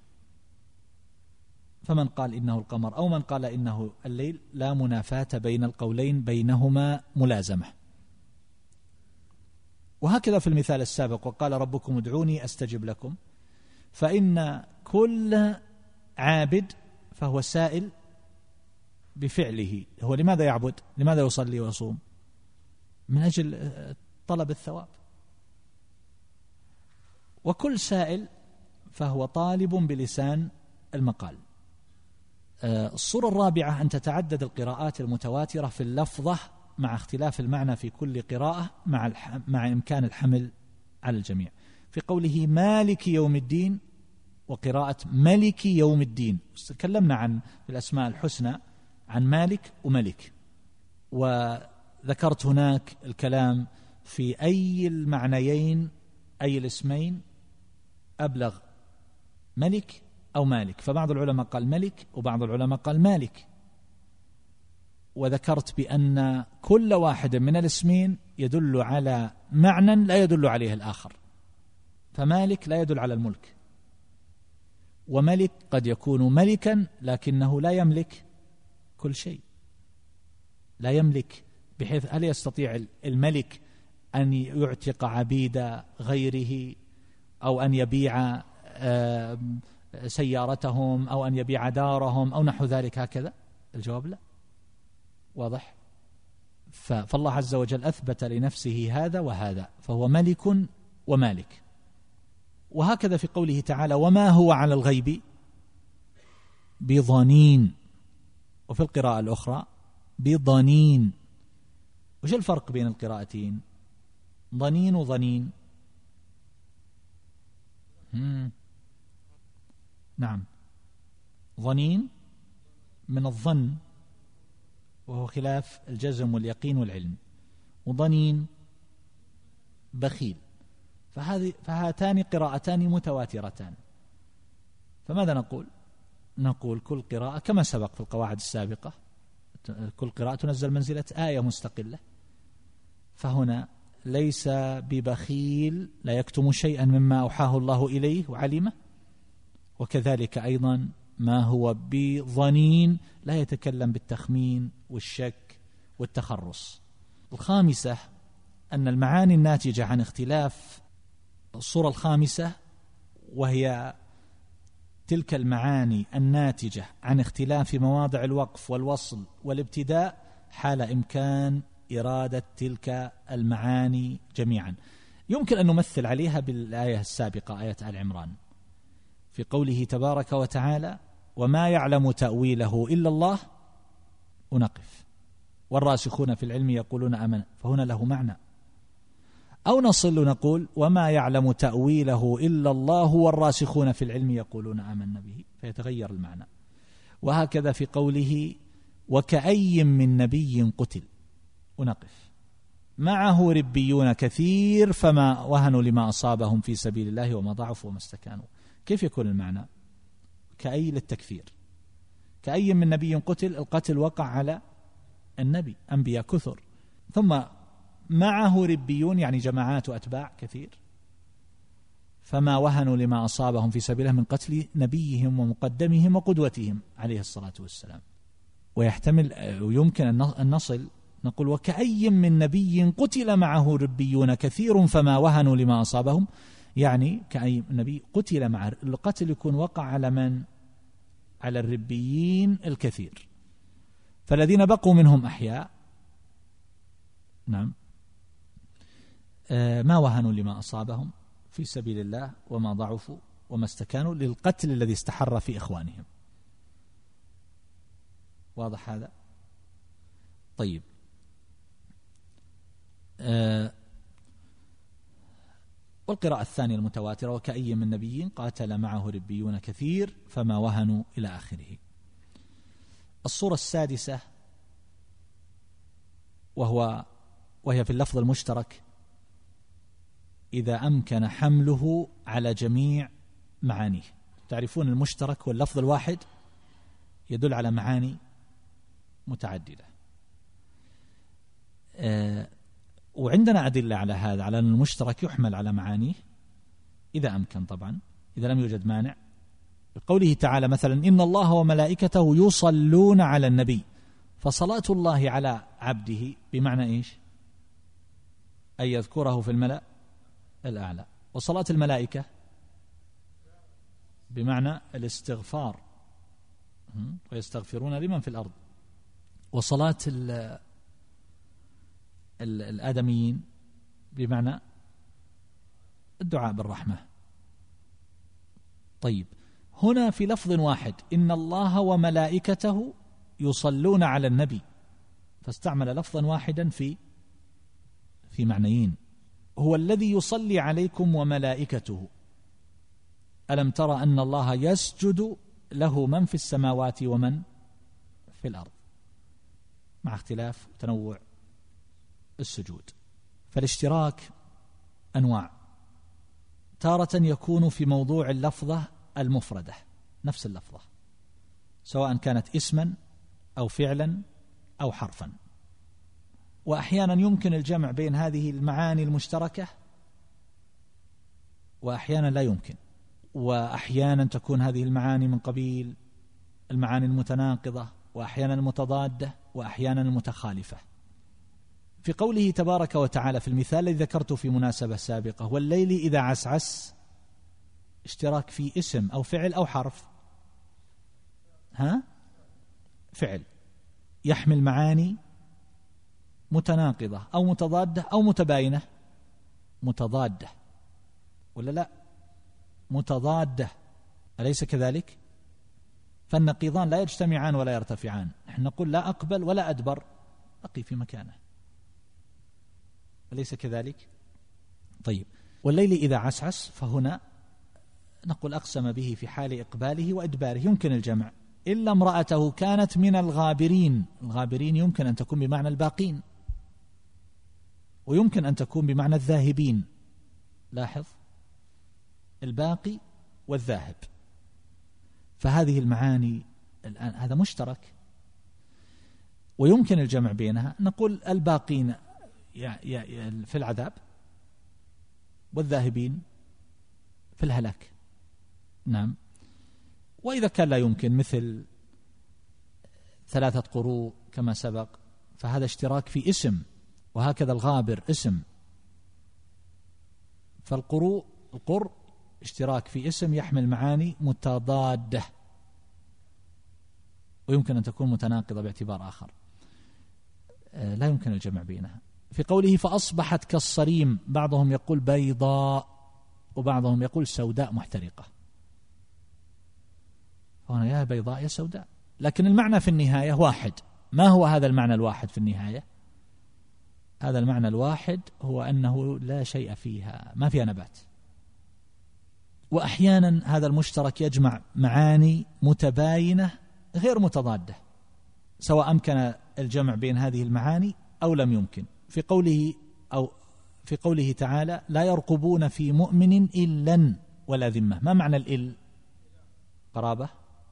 فمن قال إنه القمر أو من قال إنه الليل لا منافاة بين القولين، بينهما ملازمة. وهكذا في المثال السابق وقال ربكم ادعوني أستجب لكم، فإن كل عابد فهو سائل بفعله، هو لماذا يعبد؟ لماذا يصلي ويصوم؟ من أجل طلب الثواب. وكل سائل فهو طالب بلسان المقال. الصورة الرابعة أن تتعدد القراءات المتواترة في اللفظة مع اختلاف المعنى في كل قراءة مع إمكان الحمل على الجميع. في قوله مالك يوم الدين وقراءة ملك يوم الدين، تكلمنا عن الأسماء الحسنى عن مالك وملك، وذكرت هناك الكلام في أي المعنيين أي الاسمين أبلغ، ملك أو مالك، فبعض العلماء قال ملك وبعض العلماء قال مالك، وذكرت بأن كل واحد من الاسمين يدل على معنى لا يدل عليه الآخر، فمالك لا يدل على الملك، وملك قد يكون ملكا لكنه لا يملك كل شيء، لا يملك، بحيث هل يستطيع الملك أن يعتق عبيد غيره أو أن يبيع سيارتهم أو أن يبيع دارهم أو نحو ذلك هكذا؟ الجواب لا. واضح؟ فالله عز وجل أثبت لنفسه هذا وهذا، فهو ملك ومالك. وهكذا في قوله تعالى وما هو على الغيب بضنين، وفي القراءة الأخرى بضنين. وش الفرق بين القراءتين؟ ضنين وضنين. نعم، ضنين من الظن وهو خلاف الجزم واليقين والعلم، وضنين بخيل. فهاتان قراءتان متواترتان. فماذا نقول؟ نقول كل قراءة كما سبق في القواعد السابقة، كل قراءة تنزل منزلة آية مستقلة. فهنا ليس ببخيل، لا يكتم شيئا مما أوحاه الله إليه وعلمه، وكذلك أيضا ما هو بظنين، لا يتكلم بالتخمين والشك والتخرص. الخامسة أن المعاني الناتجة عن اختلاف الصورة الخامسة، وهي تلك المعاني الناتجة عن اختلاف مواضع الوقف والوصل والابتداء حال إمكان إرادة تلك المعاني جميعا. يمكن أن نمثل عليها بالآية السابقة، آية آل عمران، في قوله تبارك وتعالى وما يعلم تأويله إلا الله، ونقف والراسخون في العلم يقولون آمنا، فهنا له معنى. أو نصل نقول وما يعلم تأويله إلا الله والراسخون في العلم يقولون آمنا به، فيتغير المعنى. وهكذا في قوله وكأي من نبي قتل، ونقف معه ربيون كثير فما وهنوا لما أصابهم في سبيل الله وما ضعفوا وما استكانوا. كيف يكون المعنى؟ كأي للتكثير، كأي من نبي قتل، القتل وقع على النبي، أنبياء كثر، ثم معه ربيون يعني جماعات وأتباع كثير، فما وهنوا لما أصابهم في سبيله من قتل نبيهم ومقدمهم وقدوتهم عليه الصلاة والسلام. ويحتمل ويمكن أن نصل نقول وكأي من نبي قتل معه ربيون كثير فما وهنوا لما أصابهم، يعني كأي نبي قتل مع القتل يكون وقع على من؟ على الربيين الكثير، فالذين بقوا منهم أحياء نعم ما وهنوا لما أصابهم في سبيل الله وما ضعفوا وما استكانوا للقتل الذي استحر في إخوانهم. واضح هذا؟ طيب، والقراءة الثانية المتواترة وكأي من نبي قاتل معه ربيون كثير فما وهنوا إلى آخره. الصورة السادسة وهي في اللفظ المشترك إذا أمكن حمله على جميع معانيه. تعرفون المشترك واللفظ الواحد يدل على معاني متعددة، وعندنا أدلة على هذا، على أن المشترك يحمل على معانيه إذا أمكن، طبعا إذا لم يوجد مانع. بقوله تعالى مثلا إن الله وملائكته يصلون على النبي، فصلاة الله على عبده بمعنى إيش؟ أن يذكره في الملأ الأعلى. وصلاة الملائكة بمعنى الاستغفار، ويستغفرون لمن في الأرض. وصلاة الآدميين بمعنى الدعاء بالرحمة. طيب، هنا في لفظ واحد إن الله وملائكته يصلون على النبي، فاستعمل لفظا واحدا في معنيين. هو الذي يصلي عليكم وملائكته، ألم ترى أن الله يسجد له من في السماوات ومن في الأرض، مع اختلاف تنوع السجود. فالاشتراك أنواع، تارة يكون في موضوع اللفظة المفردة نفس اللفظة، سواء كانت اسما أو فعلا أو حرفا. وأحيانا يمكن الجمع بين هذه المعاني المشتركة وأحيانا لا يمكن، وأحيانا تكون هذه المعاني من قبيل المعاني المتناقضة، وأحيانا المتضادة، وأحيانا المتخالفة. في قوله تبارك وتعالى في المثال الذي ذكرته في مناسبة سابقة: والليل إذا عسعس، اشتراك في اسم أو فعل أو حرف؟ فعل يحمل معاني متناقضة أو متضادة أو متباينة. متضادة ولا لا؟ متضادة، أليس كذلك؟ فالنقيضان لا يجتمعان ولا يرتفعان. نحن نقول لا أقبل ولا أدبر، بقي في مكانه، أليس كذلك؟ طيب، والليل إذا عسعس، فهنا نقول أقسم به في حال إقباله وإدباره، يمكن الجمع، إلا امرأته كانت من الغابرين. الغابرين يمكن أن تكون بمعنى الباقين، ويمكن أن تكون بمعنى الذاهبين. لاحظ، الباقي والذاهب، فهذه المعاني الآن هذا مشترك، ويمكن الجمع بينها. نقول الباقين في العذاب والذاهبين في الهلاك. نعم. وإذا كان لا يمكن، مثل 3 قروء كما سبق، فهذا اشتراك في اسم، وهكذا الغابر اسم. فالقروء القر اشتراك في اسم يحمل معاني متضادة، ويمكن أن تكون متناقضة باعتبار آخر، لا يمكن الجمع بينها. في قوله فأصبحت كالصريم، بعضهم يقول بيضاء وبعضهم يقول سوداء محترقة، هنا يا بيضاء يا سوداء، لكن المعنى في النهاية واحد. ما هو هذا المعنى الواحد في النهاية؟ هذا المعنى الواحد هو أنه لا شيء فيها، ما فيها نبات. وأحيانا هذا المشترك يجمع معاني متباينة غير متضادة، سواء أمكن الجمع بين هذه المعاني أو لم يمكن. في قوله تعالى لا يرقبون في مؤمن إلا ولا ذمة. ما معنى الإل؟ قرابة،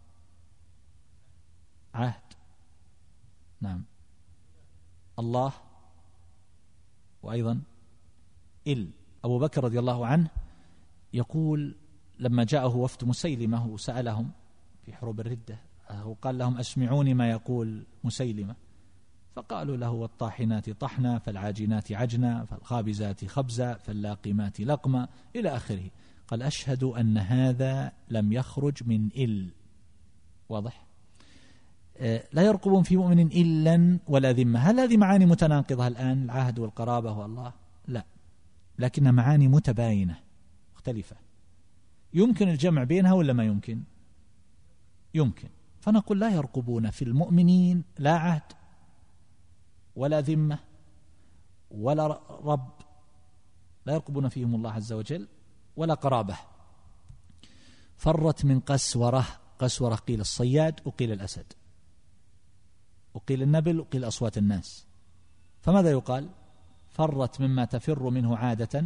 عهد، نعم، الله، وأيضا إل. أبو بكر رضي الله عنه يقول لما جاءه وفد مسيلمة وسألهم في حروب الردة، وقال لهم أسمعوني ما يقول مسيلمة، فقالوا له والطاحنات طحنا، فالعاجنات عجنا، فالخابزات خبزا، فاللاقمات لقما، إلى آخره. قال أشهد أن هذا لم يخرج من إل. واضح؟ لا يرقبون في مؤمن إلا ولا ذمة. هل هذه معاني متناقضة الآن، العهد والقرابة والله؟ لا، لكنها معاني متباينة مختلفة، يمكن الجمع بينها ولا ما يمكن؟ يمكن. فنقول لا يرقبون في المؤمنين لا عهد ولا ذمة ولا رب، لا يرقبون فيهم الله عز وجل ولا قرابة. فرت من قسورة. قسورة قيل الصياد وقيل الأسد وقيل النبل وقيل أصوات الناس. فماذا يقال؟ فرت مما تفر منه عادة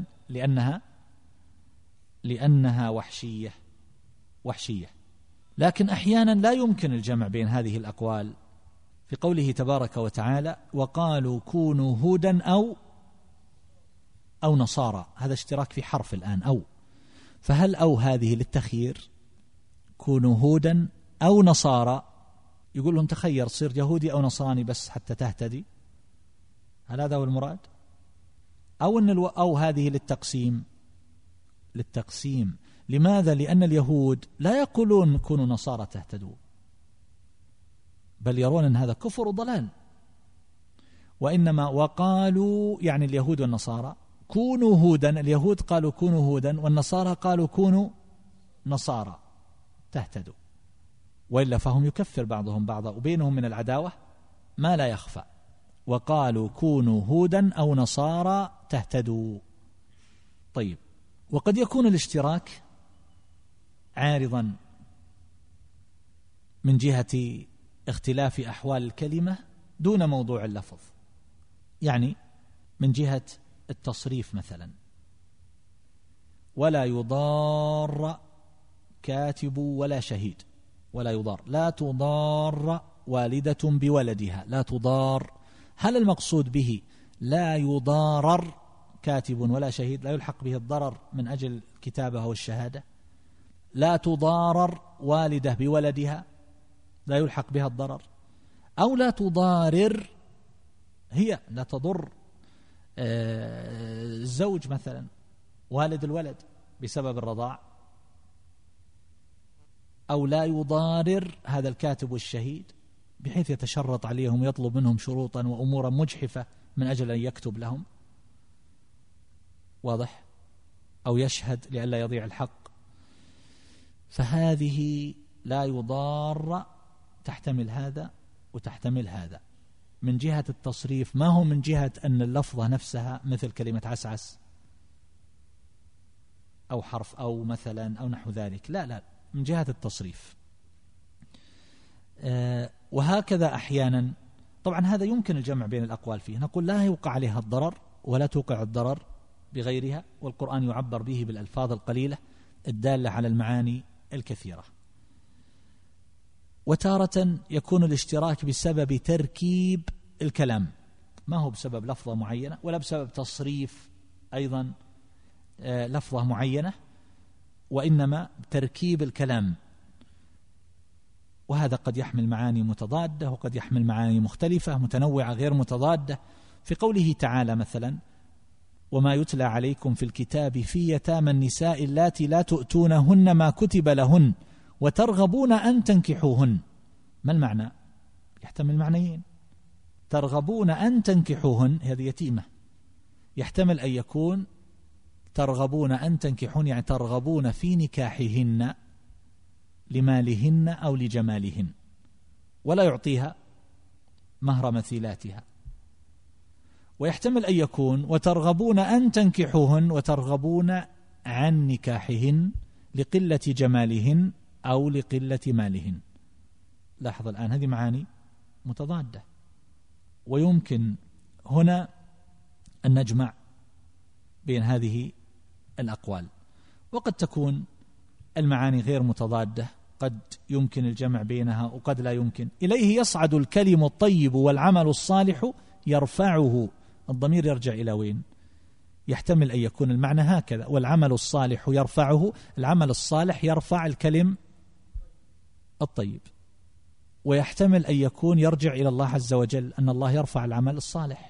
لأنها وحشية. لكن أحيانا لا يمكن الجمع بين هذه الأقوال. في قوله تبارك وتعالى وقالوا كونوا هودا أو نصارى، هذا اشتراك في حرف الآن أو، فهل أو هذه للتخيير؟ كونوا هودا أو نصارى، يقول لهم تخير صير يهودي أو نصراني بس حتى تهتدي، هل هذا هو المراد؟ أو أن أو هذه للتقسيم. لماذا؟ لأن اليهود لا يقولون كونوا نصارى تهتدوا، بل يرون أن هذا كفر وضلال، وإنما وقالوا يعني اليهود والنصارى كونوا هودا، اليهود قالوا كونوا هودا والنصارى قالوا كونوا نصارى تهتدوا، وإلا فهم يكفر بعضهم بعضا وبينهم من العداوة ما لا يخفى. وقالوا كونوا هودا أو نصارى تهتدوا. طيب، وقد يكون الاشتراك عارضا من جهة اختلاف أحوال الكلمة دون موضوع اللفظ، يعني من جهة التصريف مثلا، ولا يضار كاتب ولا شهيد، ولا يضار، لا تضار والدة بولدها، لا تضار. هل المقصود به لا يضارر كاتب ولا شهيد لا يلحق به الضرر من أجل الكتابة أو الشهادة. لا تضارر والدة بولدها لا يلحق بها الضرر. أو لا تضارر هي لا تضر الزوج مثلا والد الولد بسبب الرضاع. أو لا يضارر هذا الكاتب والشهيد بحيث يتشرط عليهم يطلب منهم شروطا وأمورا مجحفة من أجل أن يكتب لهم، واضح؟ أو يشهد لئلا يضيع الحق. فهذه لا يضار تحتمل هذا وتحتمل هذا من جهة التصريف، ما هو من جهة أن اللفظة نفسها مثل كلمة عسعس أو حرف أو مثلا أو نحو ذلك، لا من جهة التصريف. وهكذا أحيانا طبعا هذا يمكن الجمع بين الأقوال فيه، نقول لا يوقع عليها الضرر ولا توقع الضرر بغيرها، والقرآن يعبر به بالألفاظ القليلة الدالة على المعاني الكثيرة. وتارة يكون الاشتراك بسبب تركيب الكلام، ما هو بسبب لفظة معينة ولا بسبب تصريف أيضا لفظة معينة، وإنما تركيب الكلام، وهذا قد يحمل معاني متضادة وقد يحمل معاني مختلفة متنوعة غير متضادة. في قوله تعالى مثلا وما يتلى عليكم في الكتاب في يتامى النساء اللاتي لا تؤتونهن ما كتب لهن وترغبون أن تنكحوهن، ما المعنى؟ يحتمل معنيين. ترغبون أن تنكحوهن هذه يتيمة، يحتمل أن يكون ترغبون أن تنكحون يعني ترغبون في نكاحهن لمالهن أو لجمالهن ولا يعطيها مهر مثيلاتها. ويحتمل أن يكون وترغبون أن تنكحوهن وترغبون عن نكاحهن لقلة جمالهن أو لقلة مالهن. لاحظ الآن هذه معاني متضادة، ويمكن هنا أن نجمع بين هذه الأقوال. وقد تكون المعاني غير متضادة، قد يمكن الجمع بينها وقد لا يمكن. إليه يصعد الكلم الطيب والعمل الصالح يرفعه، الضمير يرجع إلى وين؟ يحتمل أن يكون المعنى هكذا، والعمل الصالح يرفعه، العمل الصالح يرفع الكلم الطيب. ويحتمل أن يكون يرجع إلى الله عز وجل، أن الله يرفع العمل الصالح.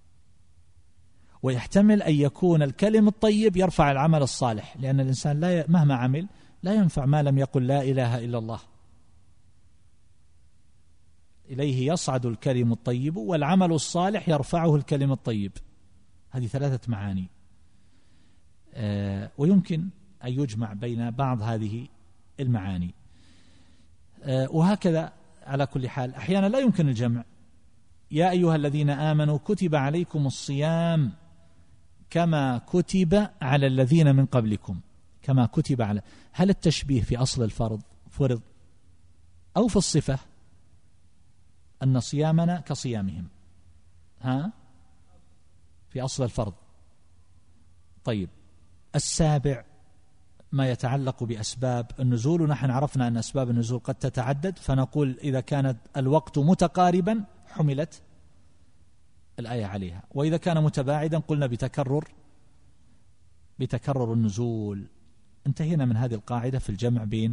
ويحتمل أن يكون الكلم الطيب يرفع العمل الصالح، لأن الإنسان مهما عمل لا ينفع ما لم يقل لا إله إلا الله. إليه يصعد الكلم الطيب والعمل الصالح يرفعه الكلم الطيب. هذه ثلاثة معاني، ويمكن أن يجمع بين بعض هذه المعاني، وهكذا على كل حال. أحيانا لا يمكن الجمع. يا أيها الذين آمنوا كتب عليكم الصيام كما كتب على الذين من قبلكم، كما كتب على، هل التشبيه في أصل الفرض فرض أو في الصفة أن صيامنا كصيامهم؟ في أصل الفرض. طيب السابع ما يتعلق بأسباب النزول، ونحن عرفنا أن أسباب النزول قد تتعدد، فنقول إذا كانت الوقت متقاربا حملت الآية عليها، وإذا كان متباعدا قلنا بتكرر النزول. انتهينا من هذه القاعدة في الجمع بين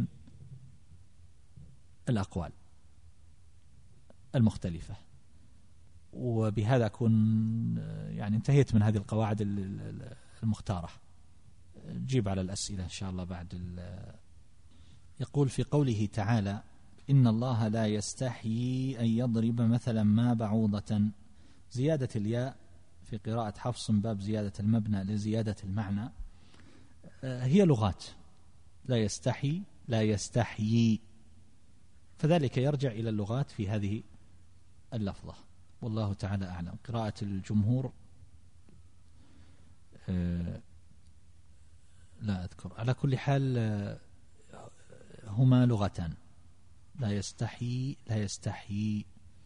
الأقوال المختلفة، وبهذا أكون يعني انتهيت من هذه القواعد المختارة. جيب على الأسئلة إن شاء الله بعد. يقول في قوله تعالى إن الله لا يستحيي أن يضرب مثلا ما بعوضة، زيادة الياء في قراءة حفص باب زيادة المبنى لزيادة المعنى، هي لغات، لا يستحي لا يستحيي، فذلك يرجع إلى اللغات في هذه اللفظة، والله تعالى أعلم. قراءة الجمهور لا أذكر. على كل حال هما لغتان، لا يستحي لا يستحيي.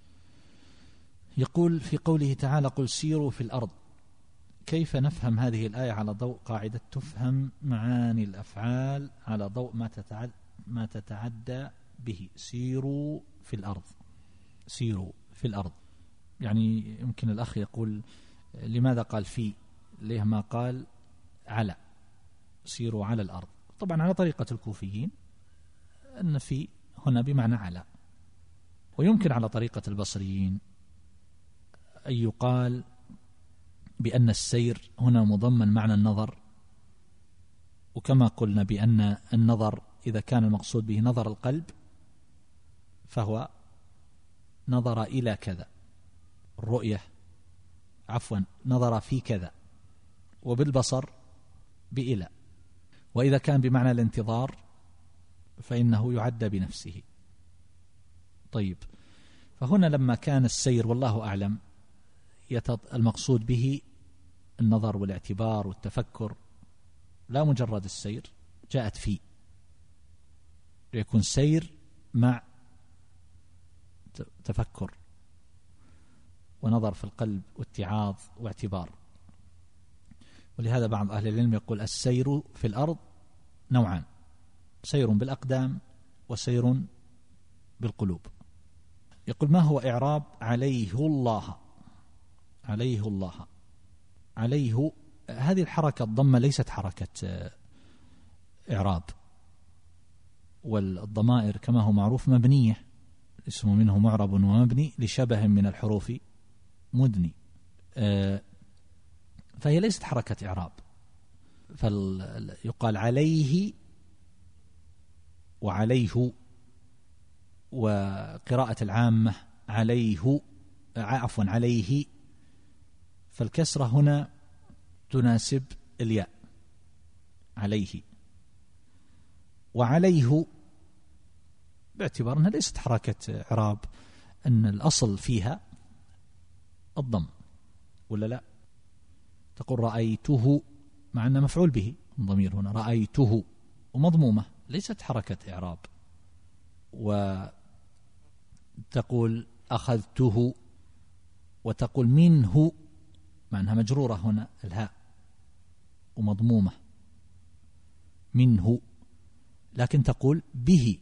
يقول في قوله تعالى قل سيروا في الأرض، كيف نفهم هذه الآية على ضوء قاعدة تفهم معاني الأفعال على ضوء ما تتعدى به؟ سيروا في الأرض، سيروا في الأرض، يعني يمكن الأخ يقول لماذا قال في؟ له ما قال على سيروا على الأرض، طبعا على طريقة الكوفيين أن في هنا بمعنى على. ويمكن على طريقة البصريين أن يقال بأن السير هنا مضمن معنى النظر، وكما قلنا بأن النظر إذا كان المقصود به نظر القلب فهو نظر إلى كذا، الرؤية نظر في كذا، وبالبصر بإلى. وإذا كان بمعنى الانتظار فإنه يعد بنفسه. طيب، فهنا لما كان السير والله أعلم المقصود به النظر والاعتبار والتفكر لا مجرد السير، جاءت فيه ليكون سير مع تفكر ونظر في القلب واتعاظ واعتبار. ولهذا بعض أهل العلم يقول السير في الأرض نوعان: سير بالأقدام وسير بالقلوب. يقول ما هو إعراب عليه الله؟ عليه الله، عليه هذه الحركة الضمة ليست حركة إعراب، والضمائر كما هو معروف مبنية، اسم منه معرب ومبني لشبه من الحروف مدني، فهي ليست حركة إعراب. فيقال عليه وعليه، وقراءة العامة عليه عليه، فالكسرة هنا تناسب الياء عليه. وعليه باعتبار أنها ليست حركة إعراب، أن الأصل فيها الضم، ولا لا؟ تقول رأيته مع أنه مفعول به، الضمير هنا رأيته ومضمومة، ليست حركة إعراب. وتقول أخذته، وتقول منه مع أنها مجرورة هنا الهاء ومضمومة منه، لكن تقول به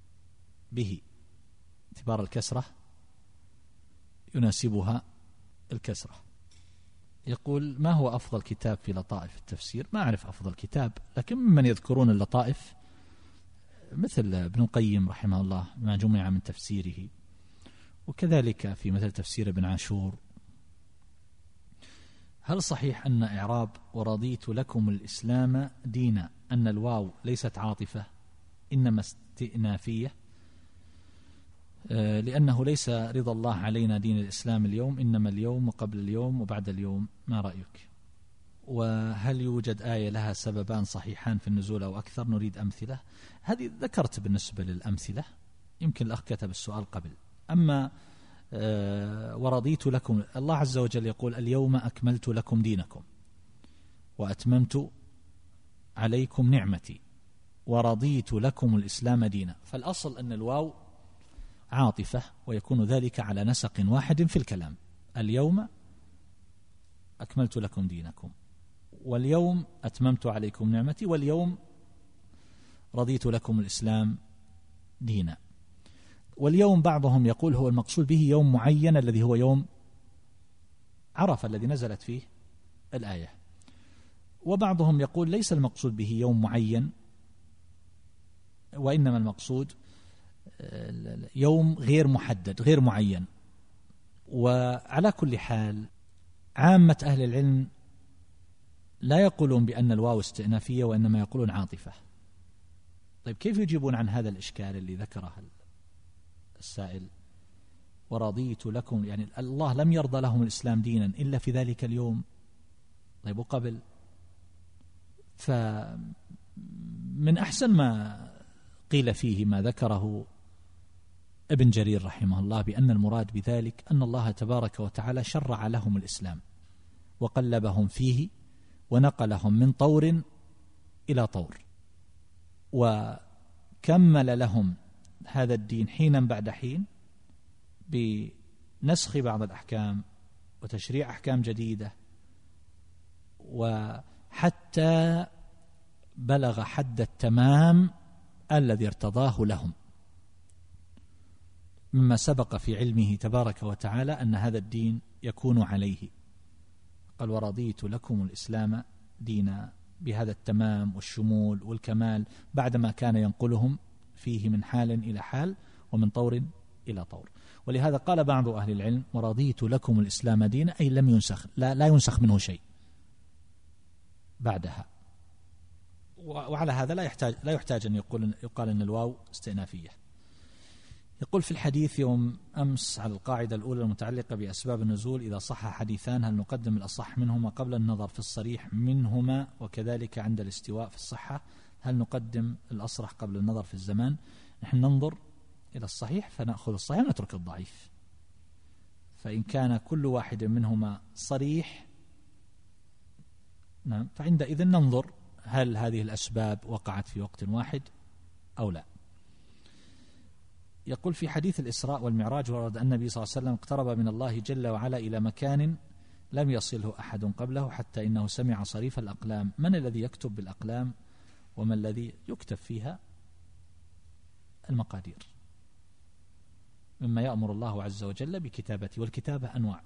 اعتبار الكسرة يناسبها الكسرة. يقول ما هو أفضل كتاب في لطائف التفسير؟ ما أعرف أفضل كتاب، لكن ممن يذكرون اللطائف مثل ابن القيم رحمه الله ما جمع من تفسيره، وكذلك في مثل تفسير ابن عاشور. هل صحيح أن إعراب ورضيت لكم الإسلام دينا أن الواو ليست عاطفة إنما استئنافية، لأنه ليس رضا الله علينا دين الإسلام اليوم، إنما اليوم وقبل اليوم وبعد اليوم، ما رأيك؟ وهل يوجد آية لها سببان صحيحان في النزول أو أكثر؟ نريد أمثلة. هذه ذكرت بالنسبة للأمثلة، يمكن الأخ كتب السؤال قبل. أما ورضيت لكم، الله عز وجل يقول اليوم أكملت لكم دينكم وأتممت عليكم نعمتي ورضيت لكم الإسلام دينا، فالأصل أن الواو عاطفة، ويكون ذلك على نسق واحد في الكلام: اليوم أكملت لكم دينكم، واليوم أتممت عليكم نعمتي، واليوم رضيت لكم الإسلام دينا. واليوم بعضهم يقول هو المقصود به يوم معين الذي هو يوم عرفة الذي نزلت فيه الآية، وبعضهم يقول ليس المقصود به يوم معين، وإنما المقصود يوم غير محدد غير معين. وعلى كل حال عامة أهل العلم لا يقولون بأن الواو استئنافية، وإنما يقولون عاطفة. طيب كيف يجيبون عن هذا الإشكال اللي ذكره السائل؟ ورضيت لكم، يعني الله لم يرضى لهم الإسلام دينا إلا في ذلك اليوم. طيب وقبل؟ فمن أحسن ما قيل فيه ما ذكره ابن جرير رحمه الله، بأن المراد بذلك أن الله تبارك وتعالى شرع لهم الإسلام وقلبهم فيه ونقلهم من طور إلى طور، وكمل لهم هذا الدين حينا بعد حين بنسخ بعض الأحكام وتشريع أحكام جديدة، وحتى بلغ حد التمام الذي ارتضاه لهم، مما سبق في علمه تبارك وتعالى أن هذا الدين يكون عليه. قال ورضيت لكم الإسلام دينا بهذا التمام والشمول والكمال بعدما كان ينقلهم فيه من حال إلى حال ومن طور إلى طور. ولهذا قال بعض أهل العلم ورضيت لكم الإسلام دينا أي لم ينسخ، لا ينسخ منه شيء بعدها. وعلى هذا لا يحتاج أن يقال أن الواو استئنافية. يقول في الحديث يوم أمس على القاعدة الأولى المتعلقة بأسباب النزول، إذا صح حديثان هل نقدم الأصح منهما قبل النظر في الصريح منهما، وكذلك عند الاستواء في الصحة هل نقدم الأصرح قبل النظر في الزمان؟ نحن ننظر إلى الصحيح فنأخذ الصحيح ونترك الضعيف. فإن كان كل واحد منهما صريح نعم فعندئذ ننظر هل هذه الأسباب وقعت في وقت واحد أو لا. يقول في حديث الإسراء والمعراج ورد أن النبي صلى الله عليه وسلم اقترب من الله جل وعلا إلى مكان لم يصله أحد قبله حتى إنه سمع صريف الأقلام. من الذي يكتب بالأقلام وما الذي يكتب فيها؟ المقادير، مما يأمر الله عز وجل بكتابته، والكتابة أنواع.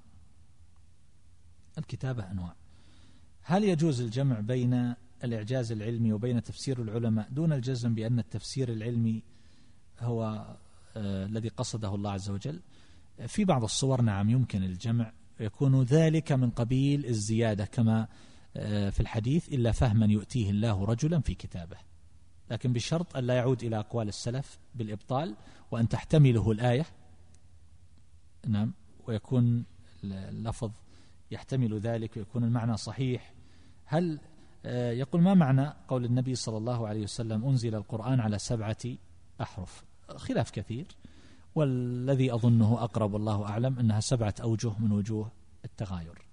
الكتابة أنواع. هل يجوز الجمع بين الإعجاز العلمي وبين تفسير العلماء دون الجزم بأن التفسير العلمي هو الذي قصده الله عز وجل؟ في بعض الصور نعم يمكن الجمع، يكون ذلك من قبيل الزيادة كما في الحديث إلا فهما يؤتيه الله رجلا في كتابه، لكن بشرط أن لا يعود إلى أقوال السلف بالإبطال، وأن تحتمله الآية نعم ويكون اللفظ يحتمل ذلك ويكون المعنى صحيح. هل يقول ما معنى قول النبي صلى الله عليه وسلم أنزل القرآن على 7 أحرف؟ خلاف كثير، والذي أظنه أقرب والله أعلم أنها 7 أوجه من وجوه التغاير،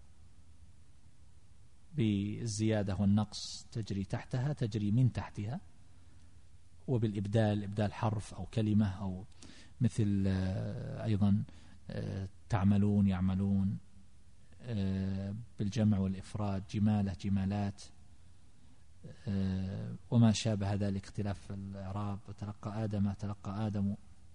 بالزيادة والنقص تجري تحتها تجري من تحتها، وبالإبدال إبدال حرف أو كلمة، أو مثل أيضا تعملون يعملون، بالجمع والإفراد جمالة جمالات، وما شابه ذلك اختلاف الإعراب، وتلقى آدم تلقى آدم.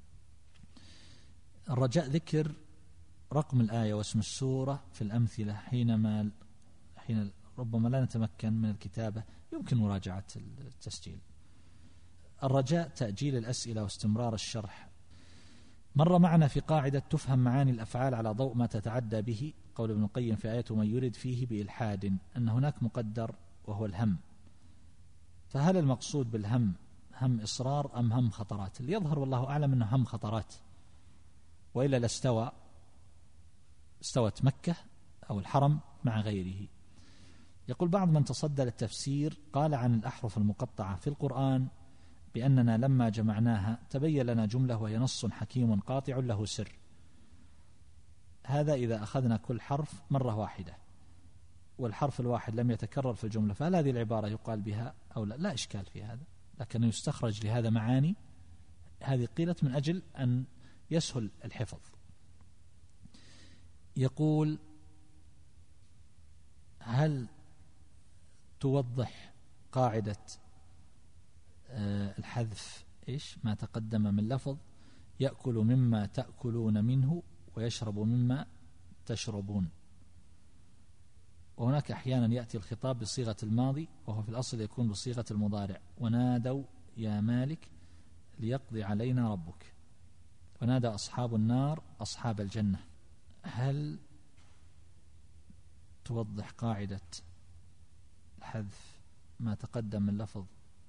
الرجاء ذكر رقم الآية واسم السورة في الأمثلة حين ربما لا نتمكن من الكتابة، يمكن مراجعة التسجيل. الرجاء تأجيل الأسئلة واستمرار الشرح. مر معنا في قاعدة تفهم معاني الأفعال على ضوء ما تتعدى به قول ابن القيم في آية من يرد فيه بإلحاد أن هناك مقدر وهو الهم، فهل المقصود بالهم هم إصرار أم هم خطرات؟ اللي يظهر والله أعلم أنه هم خطرات، وإلا استوت مكة أو الحرم مع غيره. يقول بعض من تصدى للتفسير قال عن الأحرف المقطعة في القرآن بأننا لما جمعناها تبين لنا جملة وهي نص حكيم قاطع له سر. هذا إذا أخذنا كل حرف مرة واحدة والحرف الواحد لم يتكرر في الجملة، فهل هذه العبارة يقال بها أو لا؟ لا إشكال في هذا، لكنه يستخرج لهذا معاني. هذه قيلت من أجل أن يسهل الحفظ. يقول هل توضح قاعدة الحذف ما تقدم من لفظ يأكل مما تأكلون منه ويشرب مما تشربون؟ وهناك أحيانا يأتي الخطاب بصيغة الماضي وهو في الأصل يكون بصيغة المضارع، ونادوا يا مالك ليقضي علينا ربك، ونادى أصحاب النار أصحاب الجنة. هل توضح قاعدة الحذف ما تقدم من لفظ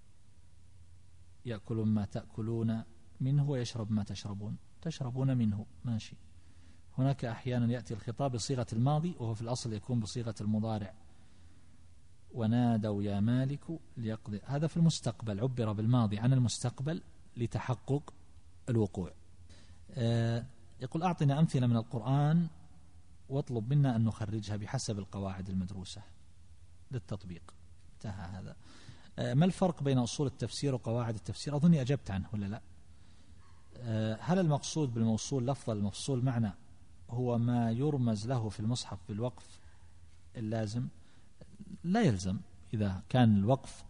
يأكل ما تأكلون منه ويشرب ما تشربون منه؟ ماشي. هناك أحيانا يأتي الخطاب بصيغة الماضي وهو في الأصل يكون بصيغة المضارع، ونادوا يا مالك ليقضي، هذا في المستقبل، عبر بالماضي عن المستقبل لتحقق الوقوع. يقول أعطنا أمثلة من القرآن واطلب منا أن نخرجها بحسب القواعد المدروسة للتطبيق. انتهى هذا. ما الفرق بين أصول التفسير وقواعد التفسير؟ أظني أجبت عنه ولا لا؟ هل المقصود بالموصول لفظ المفصول معنى هو ما يرمز له في المصحف بالوقف اللازم؟ لا يلزم. إذا كان الوقف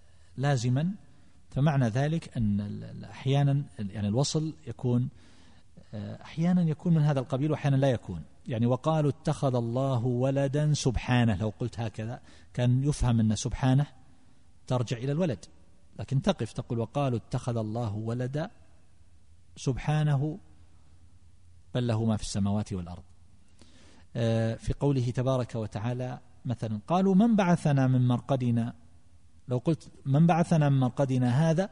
لازما فمعنى ذلك أن أحيانا يعني الوصل يكون أحيانا يكون من هذا القبيل وأحيانا لا يكون. يعني وقالوا اتخذ الله ولدا سبحانه، لو قلت هكذا كان يفهم أن سبحانه ترجع إلى الولد، لكن تقف تقول وقالوا اتخذ الله ولدا سبحانه بل له ما في السماوات والأرض. في قوله تبارك وتعالى مثلا قالوا من بعثنا من مرقدنا، لو قلت من بعثنا من مرقدنا هذا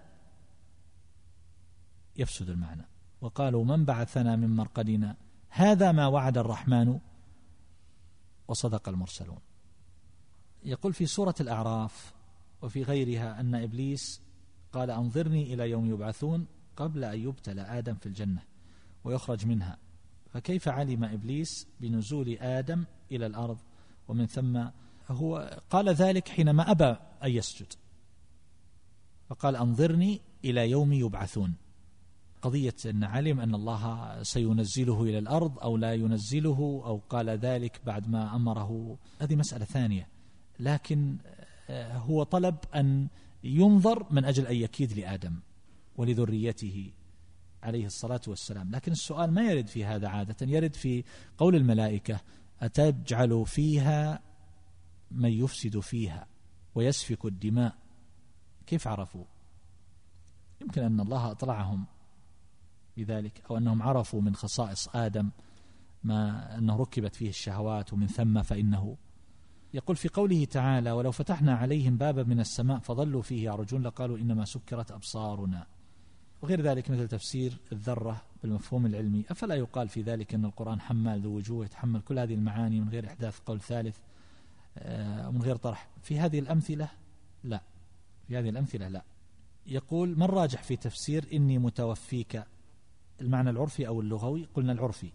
يفسد المعنى. وقالوا من بعثنا من مرقدنا هذا ما وعد الرحمن وصدق المرسلون. يقول في سورة الأعراف وفي غيرها أن إبليس قال أنظرني إلى يوم يبعثون قبل أن يبتلى آدم في الجنة ويخرج منها، فكيف علم إبليس بنزول آدم إلى الأرض؟ ومن ثم هو قال ذلك حينما أبى أن يسجد، فقال أنظرني إلى يوم يبعثون. قضية أن علم أن الله سينزله إلى الأرض أو لا ينزله أو قال ذلك بعد ما أمره، هذه مسألة ثانية، لكن هو طلب أن ينظر من أجل أن يكيد لآدم ولذريته عليه الصلاة والسلام. لكن السؤال ما يرد في هذا عادة، يرد في قول الملائكة أتجعل فيها من يفسد فيها ويسفك الدماء. كيف عرفوا؟ يمكن أن الله أطلعهم بذلك، أو أنهم عرفوا من خصائص آدم ما أنه ركبت فيه الشهوات ومن ثم فإنه. يقول في قوله تعالى ولو فتحنا عليهم بابا من السماء فظلوا فيه يعرجون لقالوا إنما سكرت أبصارنا، وغير ذلك مثل تفسير الذرة بالمفهوم العلمي. أفلا يقال في ذلك أن القرآن حمال ذو وجوه يتحمل كل هذه المعاني من غير إحداث قول ثالث ومن غير طرح؟ في هذه الأمثلة لا، في هذه الأمثلة لا. يقول من راجح في تفسير إني متوفيك، المعنى العرفي أو اللغوي؟ قلنا العرفي.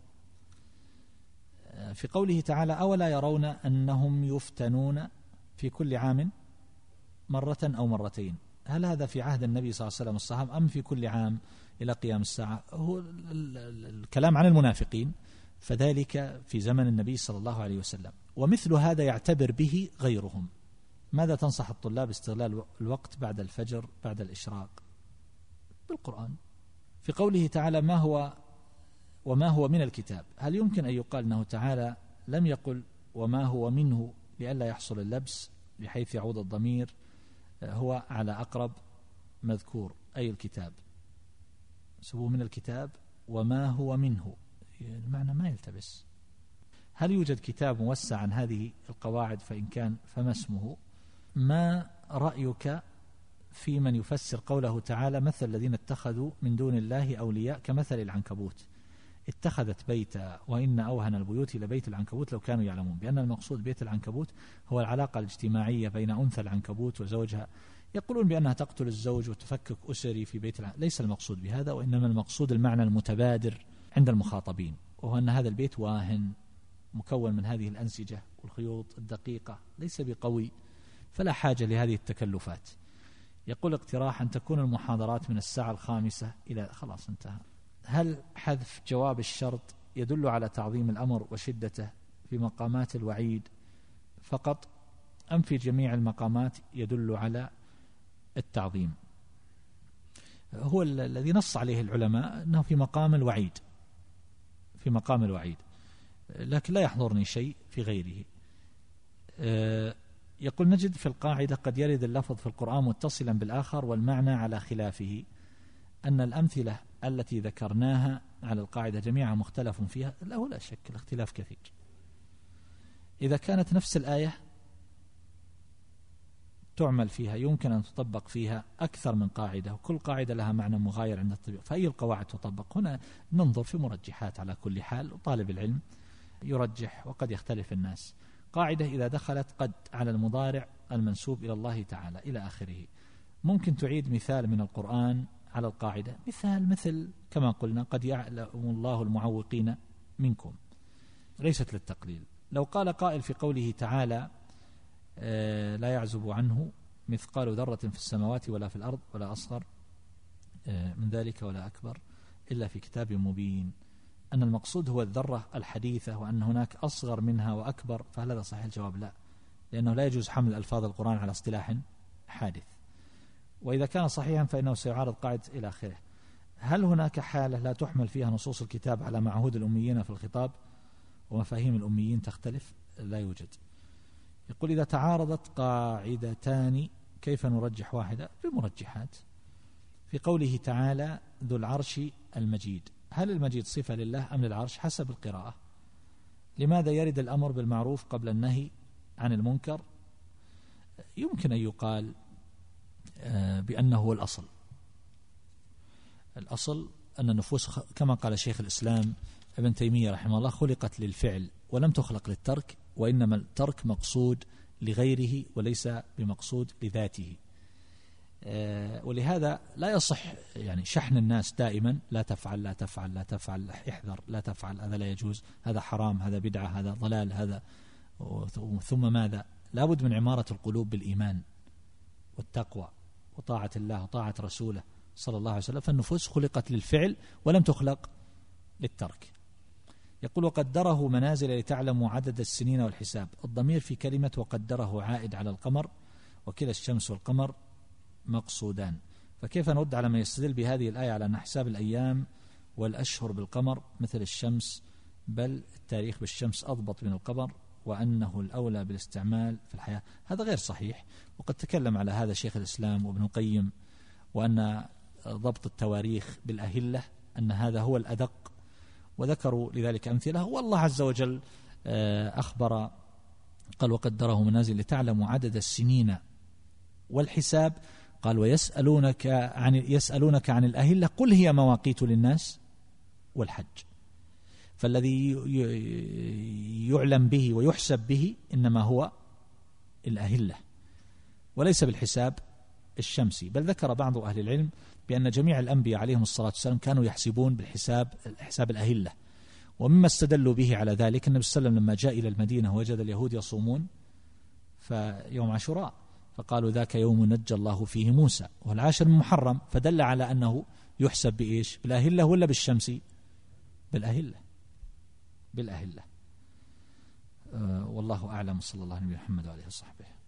في قوله تعالى أولا يرون أنهم يفتنون في كل عام مرة أو مرتين، هل هذا في عهد النبي صلى الله عليه وسلم الصحابة أم في كل عام إلى قيام الساعة؟ هو الكلام عن المنافقين، فذلك في زمن النبي صلى الله عليه وسلم، ومثل هذا يعتبر به غيرهم. ماذا تنصح الطلاب استغلال الوقت بعد الفجر بعد الإشراق؟ بالقرآن. في قوله تعالى ما هو وما هو من الكتاب، هل يمكن أن يقال أنه تعالى لم يقل وما هو منه لئلا يحصل اللبس، بحيث يعود الضمير هو على أقرب مذكور أي الكتاب، سبوه من الكتاب وما هو منه، المعنى ما يلتبس. هل يوجد كتاب موسع عن هذه القواعد؟ فإن كان فما اسمه؟ ما رأيك في من يفسر قوله تعالى مثل الذين اتخذوا من دون الله أولياء كمثل العنكبوت اتخذت بيتا وإن أوهن البيوت لبيت العنكبوت لو كانوا يعلمون، بأن المقصود بيت العنكبوت هو العلاقة الاجتماعية بين أنثى العنكبوت وزوجها. يقولون بأنها تقتل الزوج وتفكك أسري في بيت ليس المقصود بهذا، وإنما المقصود المعنى المتبادر عند المخاطبين، وهو أن هذا البيت واهن مكون من هذه الأنسجة والخيوط الدقيقة ليس بقوي، فلا حاجة لهذه التكلفات. يقول اقتراح أن تكون المحاضرات من الساعة 5 إلى خلاص انتهى. هل حذف جواب الشرط يدل على تعظيم الأمر وشدته في مقامات الوعيد فقط، أم في جميع المقامات يدل على التعظيم؟ هو الذي نص عليه العلماء أنه في مقام الوعيد، في مقام الوعيد، لكن لا يحضرني شيء في غيره. يقول نجد في القاعدة قد يرد اللفظ في القرآن متصلا بالآخر والمعنى على خلافه، أن الأمثلة التي ذكرناها على القاعدة جميعها مختلف فيها، لا شك الاختلاف كثير. إذا كانت نفس الآية تعمل فيها يمكن أن تطبق فيها أكثر من قاعدة، وكل قاعدة لها معنى مغاير عند التطبيق، فأي القواعد تطبق؟ هنا ننظر في مرجحات على كل حال، وطالب العلم يرجح وقد يختلف الناس. قاعدة إذا دخلت قد على المضارع المنسوب إلى الله تعالى إلى آخره، ممكن تعيد مثال من القرآن على القاعدة، مثل كما قلنا قد يعلم الله المعوقين منكم، ليست للتقليل. لو قال قائل في قوله تعالى لا يعزب عنه مثقال ذرة في السماوات ولا في الأرض ولا أصغر من ذلك ولا أكبر إلا في كتاب مبين، أن المقصود هو الذرة الحديثة وأن هناك أصغر منها وأكبر، فهل هذا صحيح؟ الجواب لا، لأنه لا يجوز حمل ألفاظ القرآن على اصطلاح حادث، وإذا كان صحيحا فإنه سيعارض قاعدة إلى آخره. هل هناك حالة لا تحمل فيها نصوص الكتاب على معهود الأميين في الخطاب ومفاهيم الأميين تختلف؟ لا يوجد. يقول إذا تعارضت قاعدتان كيف نرجح واحدة؟ بمرجحات. في قوله تعالى ذو العرش المجيد، هل المجيد صفة لله أم للعرش؟ حسب القراءة. لماذا يرد الأمر بالمعروف قبل النهي عن المنكر؟ يمكن أن يقال بأنه هو الأصل أن النفوس كما قال شيخ الإسلام ابن تيمية رحمه الله خلقت للفعل ولم تخلق للترك، وإنما الترك مقصود لغيره وليس بمقصود لذاته. ولهذا لا يصح يعني شحن الناس دائما لا تفعل لا تفعل لا تفعل، احذر لا تفعل، هذا لا يجوز، هذا حرام، هذا بدعة، هذا ضلال، هذا. ثم ماذا؟ لابد من عمارة القلوب بالإيمان والتقوى وطاعة الله وطاعة رسوله صلى الله عليه وسلم. فالنفوس خلقت للفعل ولم تخلق للترك. يقول وقدره منازل لتعلموا عدد السنين والحساب. الضمير في كلمة وقدره عائد على القمر، وكلا الشمس والقمر مقصودان. فكيف نرد على من يستدل بهذه الآية على أن حساب الأيام والأشهر بالقمر مثل الشمس، بل التاريخ بالشمس أضبط من القمر، وأنه الأولى بالاستعمال في الحياة؟ هذا غير صحيح، وقد تكلم على هذا شيخ الإسلام وابن القيم، وأن ضبط التواريخ بالأهلة أن هذا هو الأدق، وذكروا لذلك أمثلة. والله عز وجل أخبر قال وقدره منازل لتعلموا عدد السنين والحساب. قال ويسألونك عن الأهلة قل هي مواقيت للناس والحج. فالذي يعلم به ويحسب به إنما هو الأهلة وليس بالحساب الشمسي. بل ذكر بعض أهل العلم بأن جميع الأنبياء عليهم الصلاة والسلام كانوا يحسبون بالحساب الأهلة. ومما استدلوا به على ذلك النبي صلى الله عليه وسلم لما جاء إلى المدينة وجد اليهود يصومون فيوم عاشوراء، فقالوا ذاك يوم نجى الله فيه موسى والعاشر من محرم، فدل على أنه يحسب بإيش؟ بالأهلة ولا بالشمسي؟ بالأهلة. والله أعلم. صلى الله عليه وسلم محمد وعليه وصحبه.